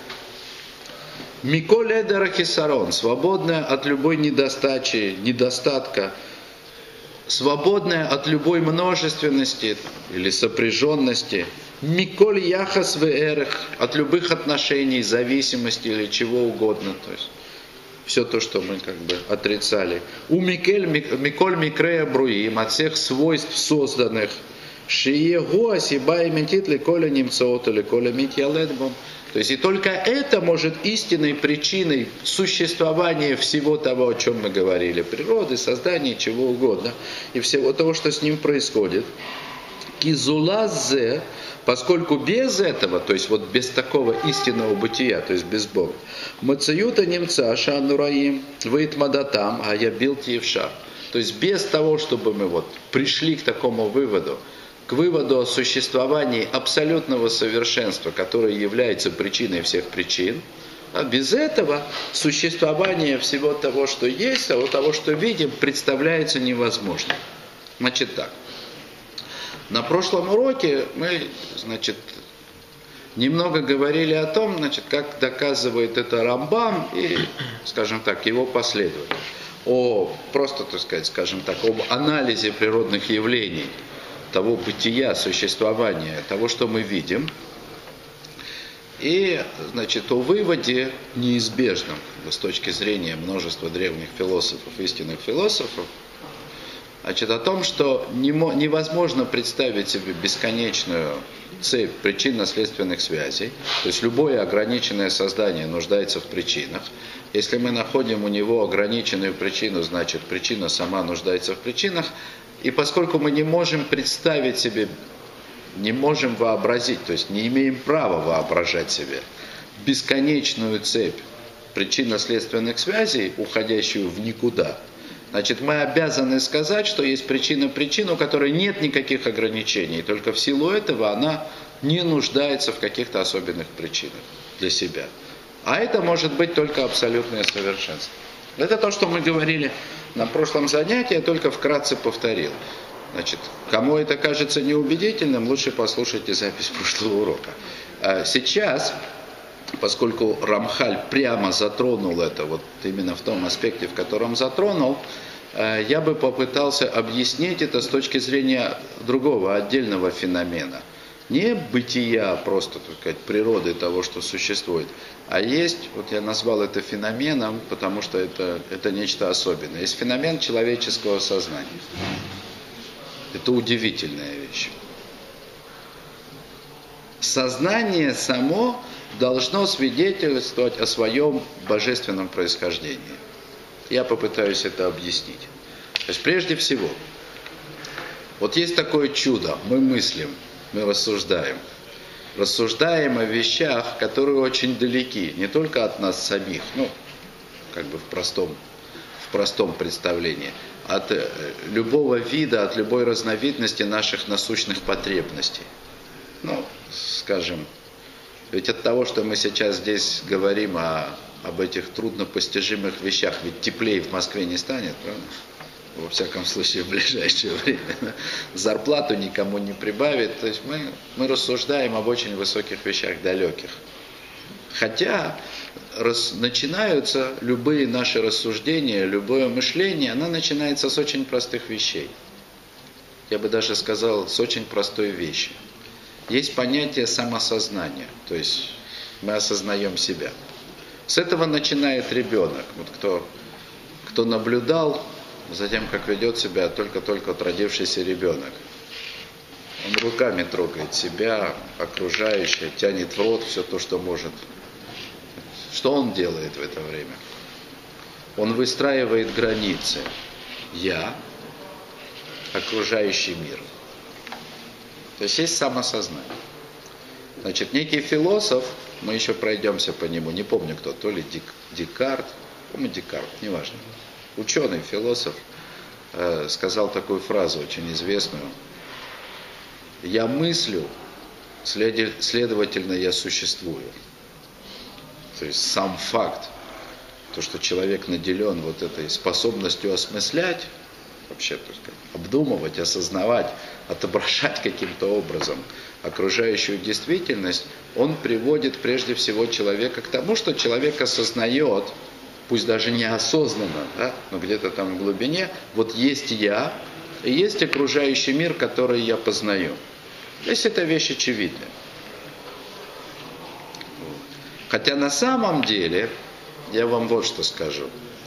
Speaker 1: Миколь эдера хисарон, свободная от любой недостачи, недостатка, свободная от любой множественности или сопряженности. Миколь яхас веэрех, от любых отношений, зависимости или чего угодно. То есть все то, что мы как бы отрицали. У Миколь микрея бруим, от всех свойств созданных. Шиего асиба и ментит ли коля немцот или коля митьяледбом. То есть и только это может истинной причиной существования всего того, о чем мы говорили, природы, создания, чего угодно, и всего того, что с ним происходит. Кизулазе, поскольку без этого, то есть вот без такого истинного бытия, то есть без Бога, мацаюта немца шанураим вейтмадатам, а я бил тиевша. То есть без того, чтобы мы вот пришли к такому выводу, к выводу о существовании абсолютного совершенства, которое является причиной всех причин, а без этого существование всего того, что есть, того, того, что видим, представляется невозможным. Значит так. На прошлом уроке мы, значит, немного говорили о том, значит, как доказывает это Рамбам и, скажем так, его последователи. О, просто, так сказать, скажем так, об анализе природных явлений, того бытия, существования, того, что мы видим, и, значит, о выводе неизбежном, с точки зрения множества древних философов, истинных философов, значит, о том, что невозможно представить себе бесконечную цепь причинно-следственных связей, то есть любое ограниченное создание нуждается в причинах. Если мы находим у него ограниченную причину, значит, причина сама нуждается в причинах. И поскольку мы не можем представить себе, не можем вообразить, то есть не имеем права воображать себе бесконечную цепь причинно-следственных связей, уходящую в никуда, значит, мы обязаны сказать, что есть причина причин, у которой нет никаких ограничений, только в силу этого она не нуждается в каких-то особенных причинах для себя. А это может быть только абсолютное совершенство. Это то, что мы говорили на прошлом занятии, я только вкратце повторил. Значит, кому это кажется неубедительным, лучше послушайте запись прошлого урока. А сейчас, поскольку Рамхаль прямо затронул это, вот именно в том аспекте, в котором затронул, я бы попытался объяснить это с точки зрения другого, отдельного феномена. Не бытия просто, так сказать, природы того, что существует, а есть, вот я назвал это феноменом, потому что это, это нечто особенное. Есть феномен человеческого сознания. Это удивительная вещь. Сознание само должно свидетельствовать о своем божественном происхождении. Я попытаюсь это объяснить. То есть прежде всего, вот есть такое чудо, мы мыслим, мы рассуждаем. Рассуждаем о вещах, которые очень далеки, не только от нас самих, ну, как бы в простом, в простом представлении, от любого вида, от любой разновидности наших насущных потребностей. Ну, скажем, ведь от того, что мы сейчас здесь говорим о, об этих труднопостижимых вещах, ведь теплее в Москве не станет, правда? Во всяком случае, в ближайшее время. Зарплату никому не прибавит. То есть мы, мы рассуждаем об очень высоких вещах далеких. Хотя рас, начинаются любые наши рассуждения, любое мышление, оно начинается с очень простых вещей. Я бы даже сказал, с очень простой вещи. Есть понятие самосознания, то есть мы осознаем себя. С этого начинает ребенок. Вот кто, кто наблюдал за тем, как ведет себя только-только родившийся ребенок. Он руками трогает себя, окружающее, тянет в рот все то, что может. Что он делает в это время? Он выстраивает границы. Я, окружающий мир. То есть есть самосознание. Значит, некий философ, мы еще пройдемся по нему, не помню кто, то ли Дик, Декарт, по-моему, Декарт, неважно. Ученый, философ, э, сказал такую фразу, очень известную. Я мыслю, след, следовательно, я существую. То есть сам факт, то, что человек наделен вот этой способностью осмыслять, вообще, так сказать, обдумывать, осознавать, отображать каким-то образом окружающую действительность, он приводит прежде всего человека к тому, что человек осознает, пусть даже неосознанно, да, но где-то там в глубине, вот есть я, и есть окружающий мир, который я познаю. То есть это вещь очевидная. Хотя на самом деле, я вам вот что скажу.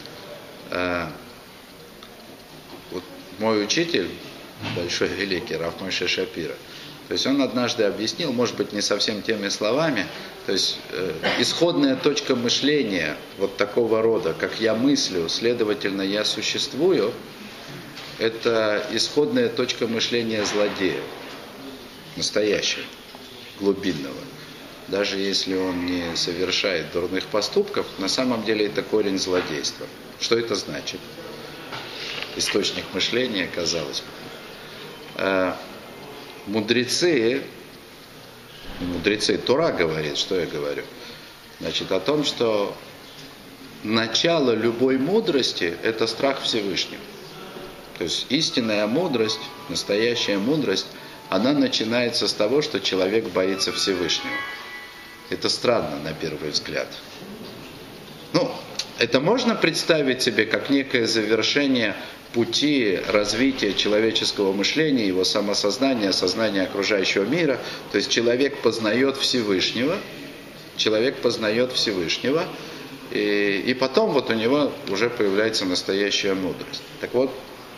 Speaker 1: Вот мой учитель, большой великий Рав Мойше Шапира, то есть он однажды объяснил, может быть, не совсем теми словами, то есть э, исходная точка мышления вот такого рода, как я мыслю, следовательно, я существую, это исходная точка мышления злодея, настоящего, глубинного. Даже если он не совершает дурных поступков, на самом деле это корень злодейства. Что это значит? Источник мышления, казалось бы. Э, Мудрецы, мудрецы Тора говорит, что я говорю, значит, о том, что начало любой мудрости – это страх Всевышнего. То есть истинная мудрость, настоящая мудрость, она начинается с того, что человек боится Всевышнего. Это странно на первый взгляд. Ну, это можно представить себе как некое завершение пути развития человеческого мышления, его самосознания, осознания окружающего мира. То есть человек познает Всевышнего, человек познает Всевышнего, и, и потом вот у него уже появляется настоящая мудрость. Так вот,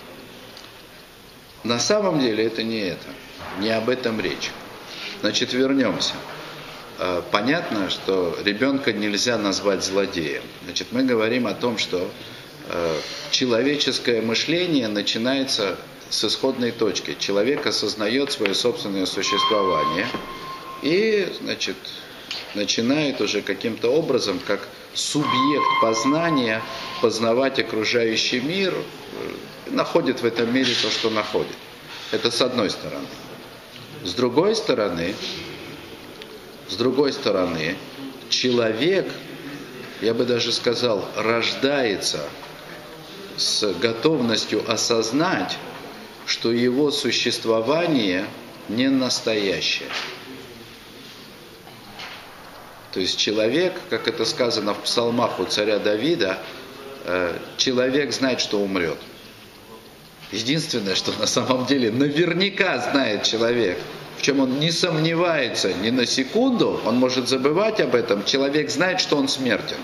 Speaker 1: на самом деле это не это, не об этом речь. Значит, вернемся. Понятно, что ребенка нельзя назвать злодеем. Значит, мы говорим о том, что человеческое мышление начинается с исходной точки. Человек осознает свое собственное существование и, значит, начинает уже каким-то образом, как субъект познания, познавать окружающий мир, находит в этом мире то, что находит. Это с одной стороны. С другой стороны, с другой стороны, человек я бы даже сказал, рождается с готовностью осознать, что его существование не настоящее. То есть человек, как это сказано в псалмах у царя Давида, человек знает, что умрет. Единственное, что на самом деле наверняка знает человек, в чем он не сомневается ни на секунду, он может забывать об этом, человек знает, что он смертен.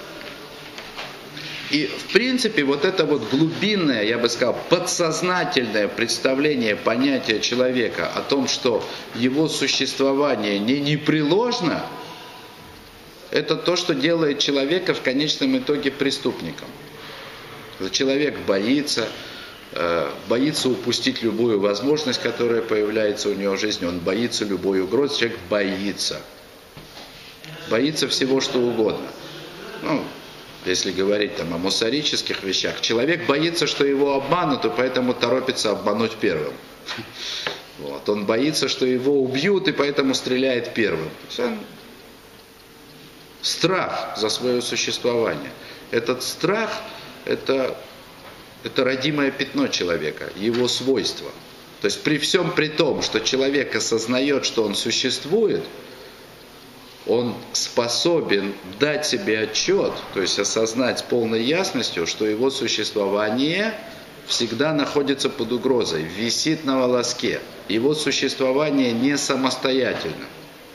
Speaker 1: И в принципе вот это вот глубинное, я бы сказал, подсознательное представление, понятие человека о том, что его существование не непреложно, это то, что делает человека в конечном итоге преступником. Человек боится, боится упустить любую возможность, которая появляется у него в жизни, он боится любой угрозы, человек боится. Боится всего, что угодно. Ну, если говорить там о мусорических вещах, человек боится, что его обманут, и поэтому торопится обмануть первым. Вот. Он боится, что его убьют, и поэтому стреляет первым. Страх за свое существование. Этот страх – это, это родимое пятно человека, его свойство. То есть при всем при том, что человек осознает, что он существует, он способен дать себе отчет, то есть осознать с полной ясностью, что его существование всегда находится под угрозой, висит на волоске. Его существование не самостоятельно.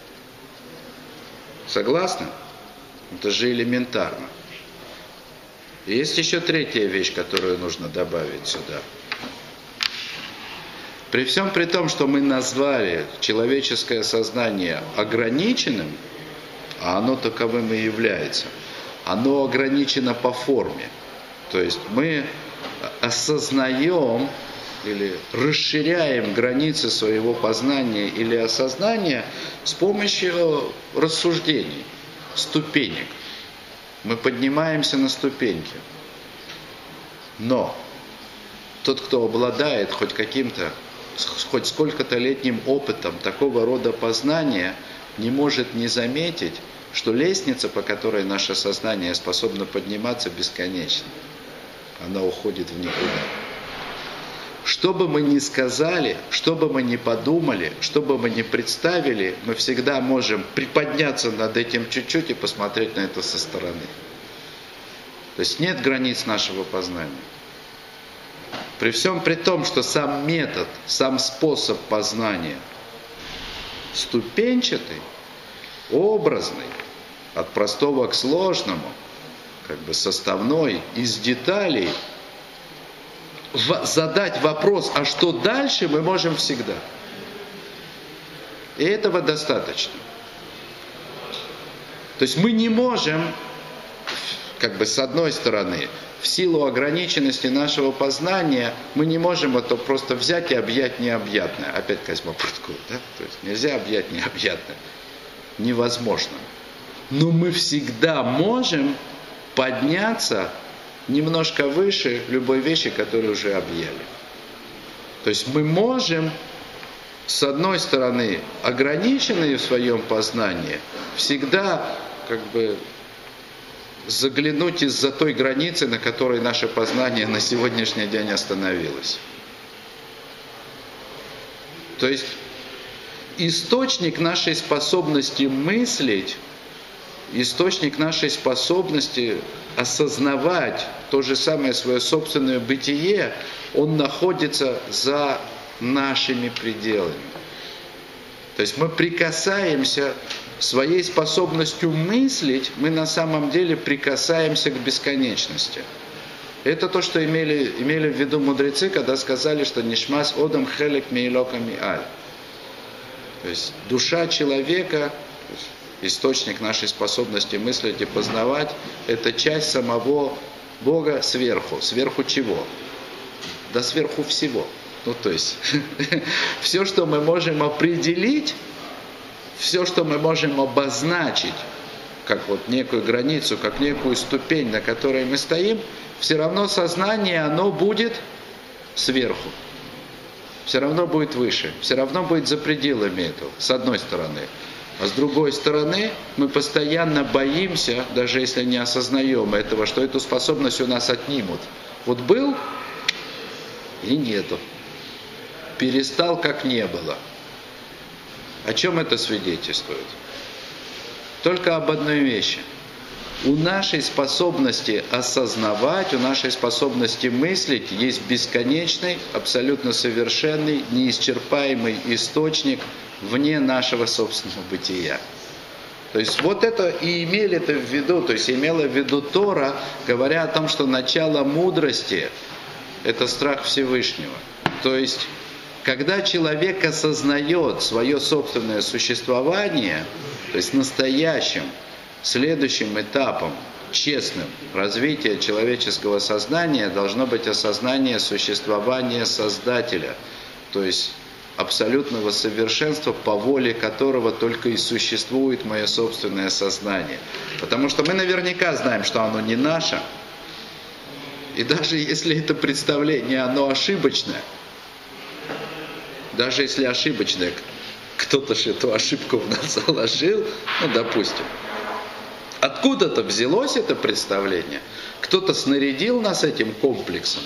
Speaker 1: Согласны? Это же элементарно. И есть еще третья вещь, которую нужно добавить сюда. При всем при том, что мы назвали человеческое сознание ограниченным, а оно таковым и является, оно ограничено по форме. То есть мы осознаем или расширяем границы своего познания или осознания с помощью рассуждений, ступенек. Мы поднимаемся на ступеньки. Но тот, кто обладает хоть каким-то, хоть сколько-то летним опытом такого рода познания, не может не заметить, что лестница, по которой наше сознание способно подниматься, бесконечна. Она уходит в никуда. Что бы мы ни сказали, что бы мы ни подумали, что бы мы ни представили, мы всегда можем приподняться над этим чуть-чуть и посмотреть на это со стороны. То есть нет границ нашего познания. При всем при том, что сам метод, сам способ познания ступенчатый, образный, от простого к сложному, как бы составной, из деталей, задать вопрос, а что дальше, мы можем всегда. И этого достаточно. То есть мы не можем, как бы с одной стороны, в силу ограниченности нашего познания, мы не можем это просто взять и объять необъятное. Опять Козьма Прутков, да? То есть нельзя объять необъятное. Невозможно. Но мы всегда можем подняться немножко выше любой вещи, которую уже объяли. То есть мы можем, с одной стороны, ограниченные в своем познании, всегда как бы заглянуть из-за той границы, на которой наше познание на сегодняшний день остановилось. То есть источник нашей способности мыслить, источник нашей способности осознавать то же самое свое собственное бытие, он находится за нашими пределами. То есть мы прикасаемся своей способностью мыслить, мы на самом деле прикасаемся к бесконечности. Это то, что имели, имели в виду мудрецы, когда сказали, что нишмас одам хелек мейлока миаль. То есть душа человека, источник нашей способности мыслить и познавать, это часть самого Бога сверху. Сверху чего? Да сверху всего. Ну то есть все, что мы можем определить, все, что мы можем обозначить, как вот некую границу, как некую ступень, на которой мы стоим, все равно сознание, оно будет сверху. Все равно будет выше, все равно будет за пределами этого, с одной стороны. А с другой стороны, мы постоянно боимся, даже если не осознаем этого, что эту способность у нас отнимут. Вот был и нету. Перестал, как не было. О чем это свидетельствует? Только об одной вещи. У нашей способности осознавать, у нашей способности мыслить есть бесконечный, абсолютно совершенный, неисчерпаемый источник вне нашего собственного бытия. То есть вот это и имели это в виду, то есть имела в виду Тора, говоря о том, что начало мудрости – это страх Всевышнего. То есть, когда человек осознает свое собственное существование, то есть настоящим, следующим этапом, честным развития человеческого сознания должно быть осознание существования Создателя, то есть абсолютного совершенства, по воле которого только и существует мое собственное сознание. Потому что мы наверняка знаем, что оно не наше, и даже если это представление, оно ошибочное, даже если ошибочное, кто-то же эту ошибку в нас заложил, ну, допустим, откуда-то взялось это представление, кто-то снарядил нас этим комплексом.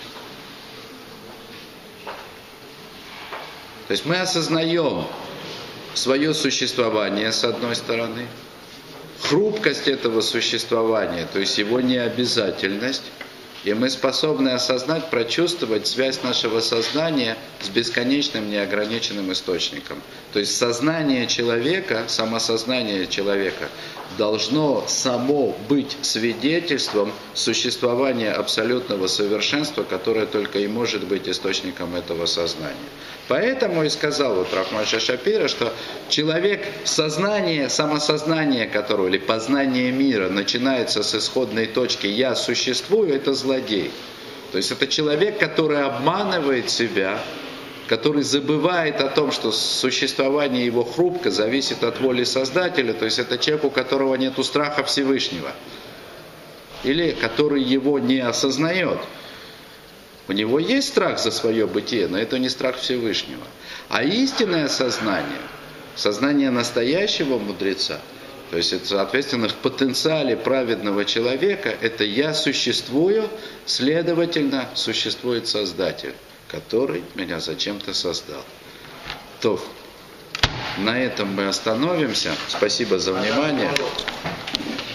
Speaker 1: То есть мы осознаем свое существование с одной стороны, хрупкость этого существования, то есть его необязательность, и мы способны осознать, прочувствовать связь нашего сознания с бесконечным неограниченным источником. То есть сознание человека, самосознание человека должно само быть свидетельством существования абсолютного совершенства, которое только и может быть источником этого сознания. Поэтому и сказал вот Рав Моше Шапира, что человек, сознание, самосознание которого, или познание мира начинается с исходной точки «я существую», это злодей. То есть это человек, который обманывает себя, который забывает о том, что существование его хрупко, зависит от воли Создателя, то есть это человек, у которого нет страха Всевышнего, или который его не осознает. У него есть страх за свое бытие, но это не страх Всевышнего. А истинное сознание, сознание настоящего мудреца, то есть это, соответственно, в потенциале праведного человека, это «я существую», следовательно, существует Создатель, который меня зачем-то создал. То, на этом мы остановимся. Спасибо за внимание.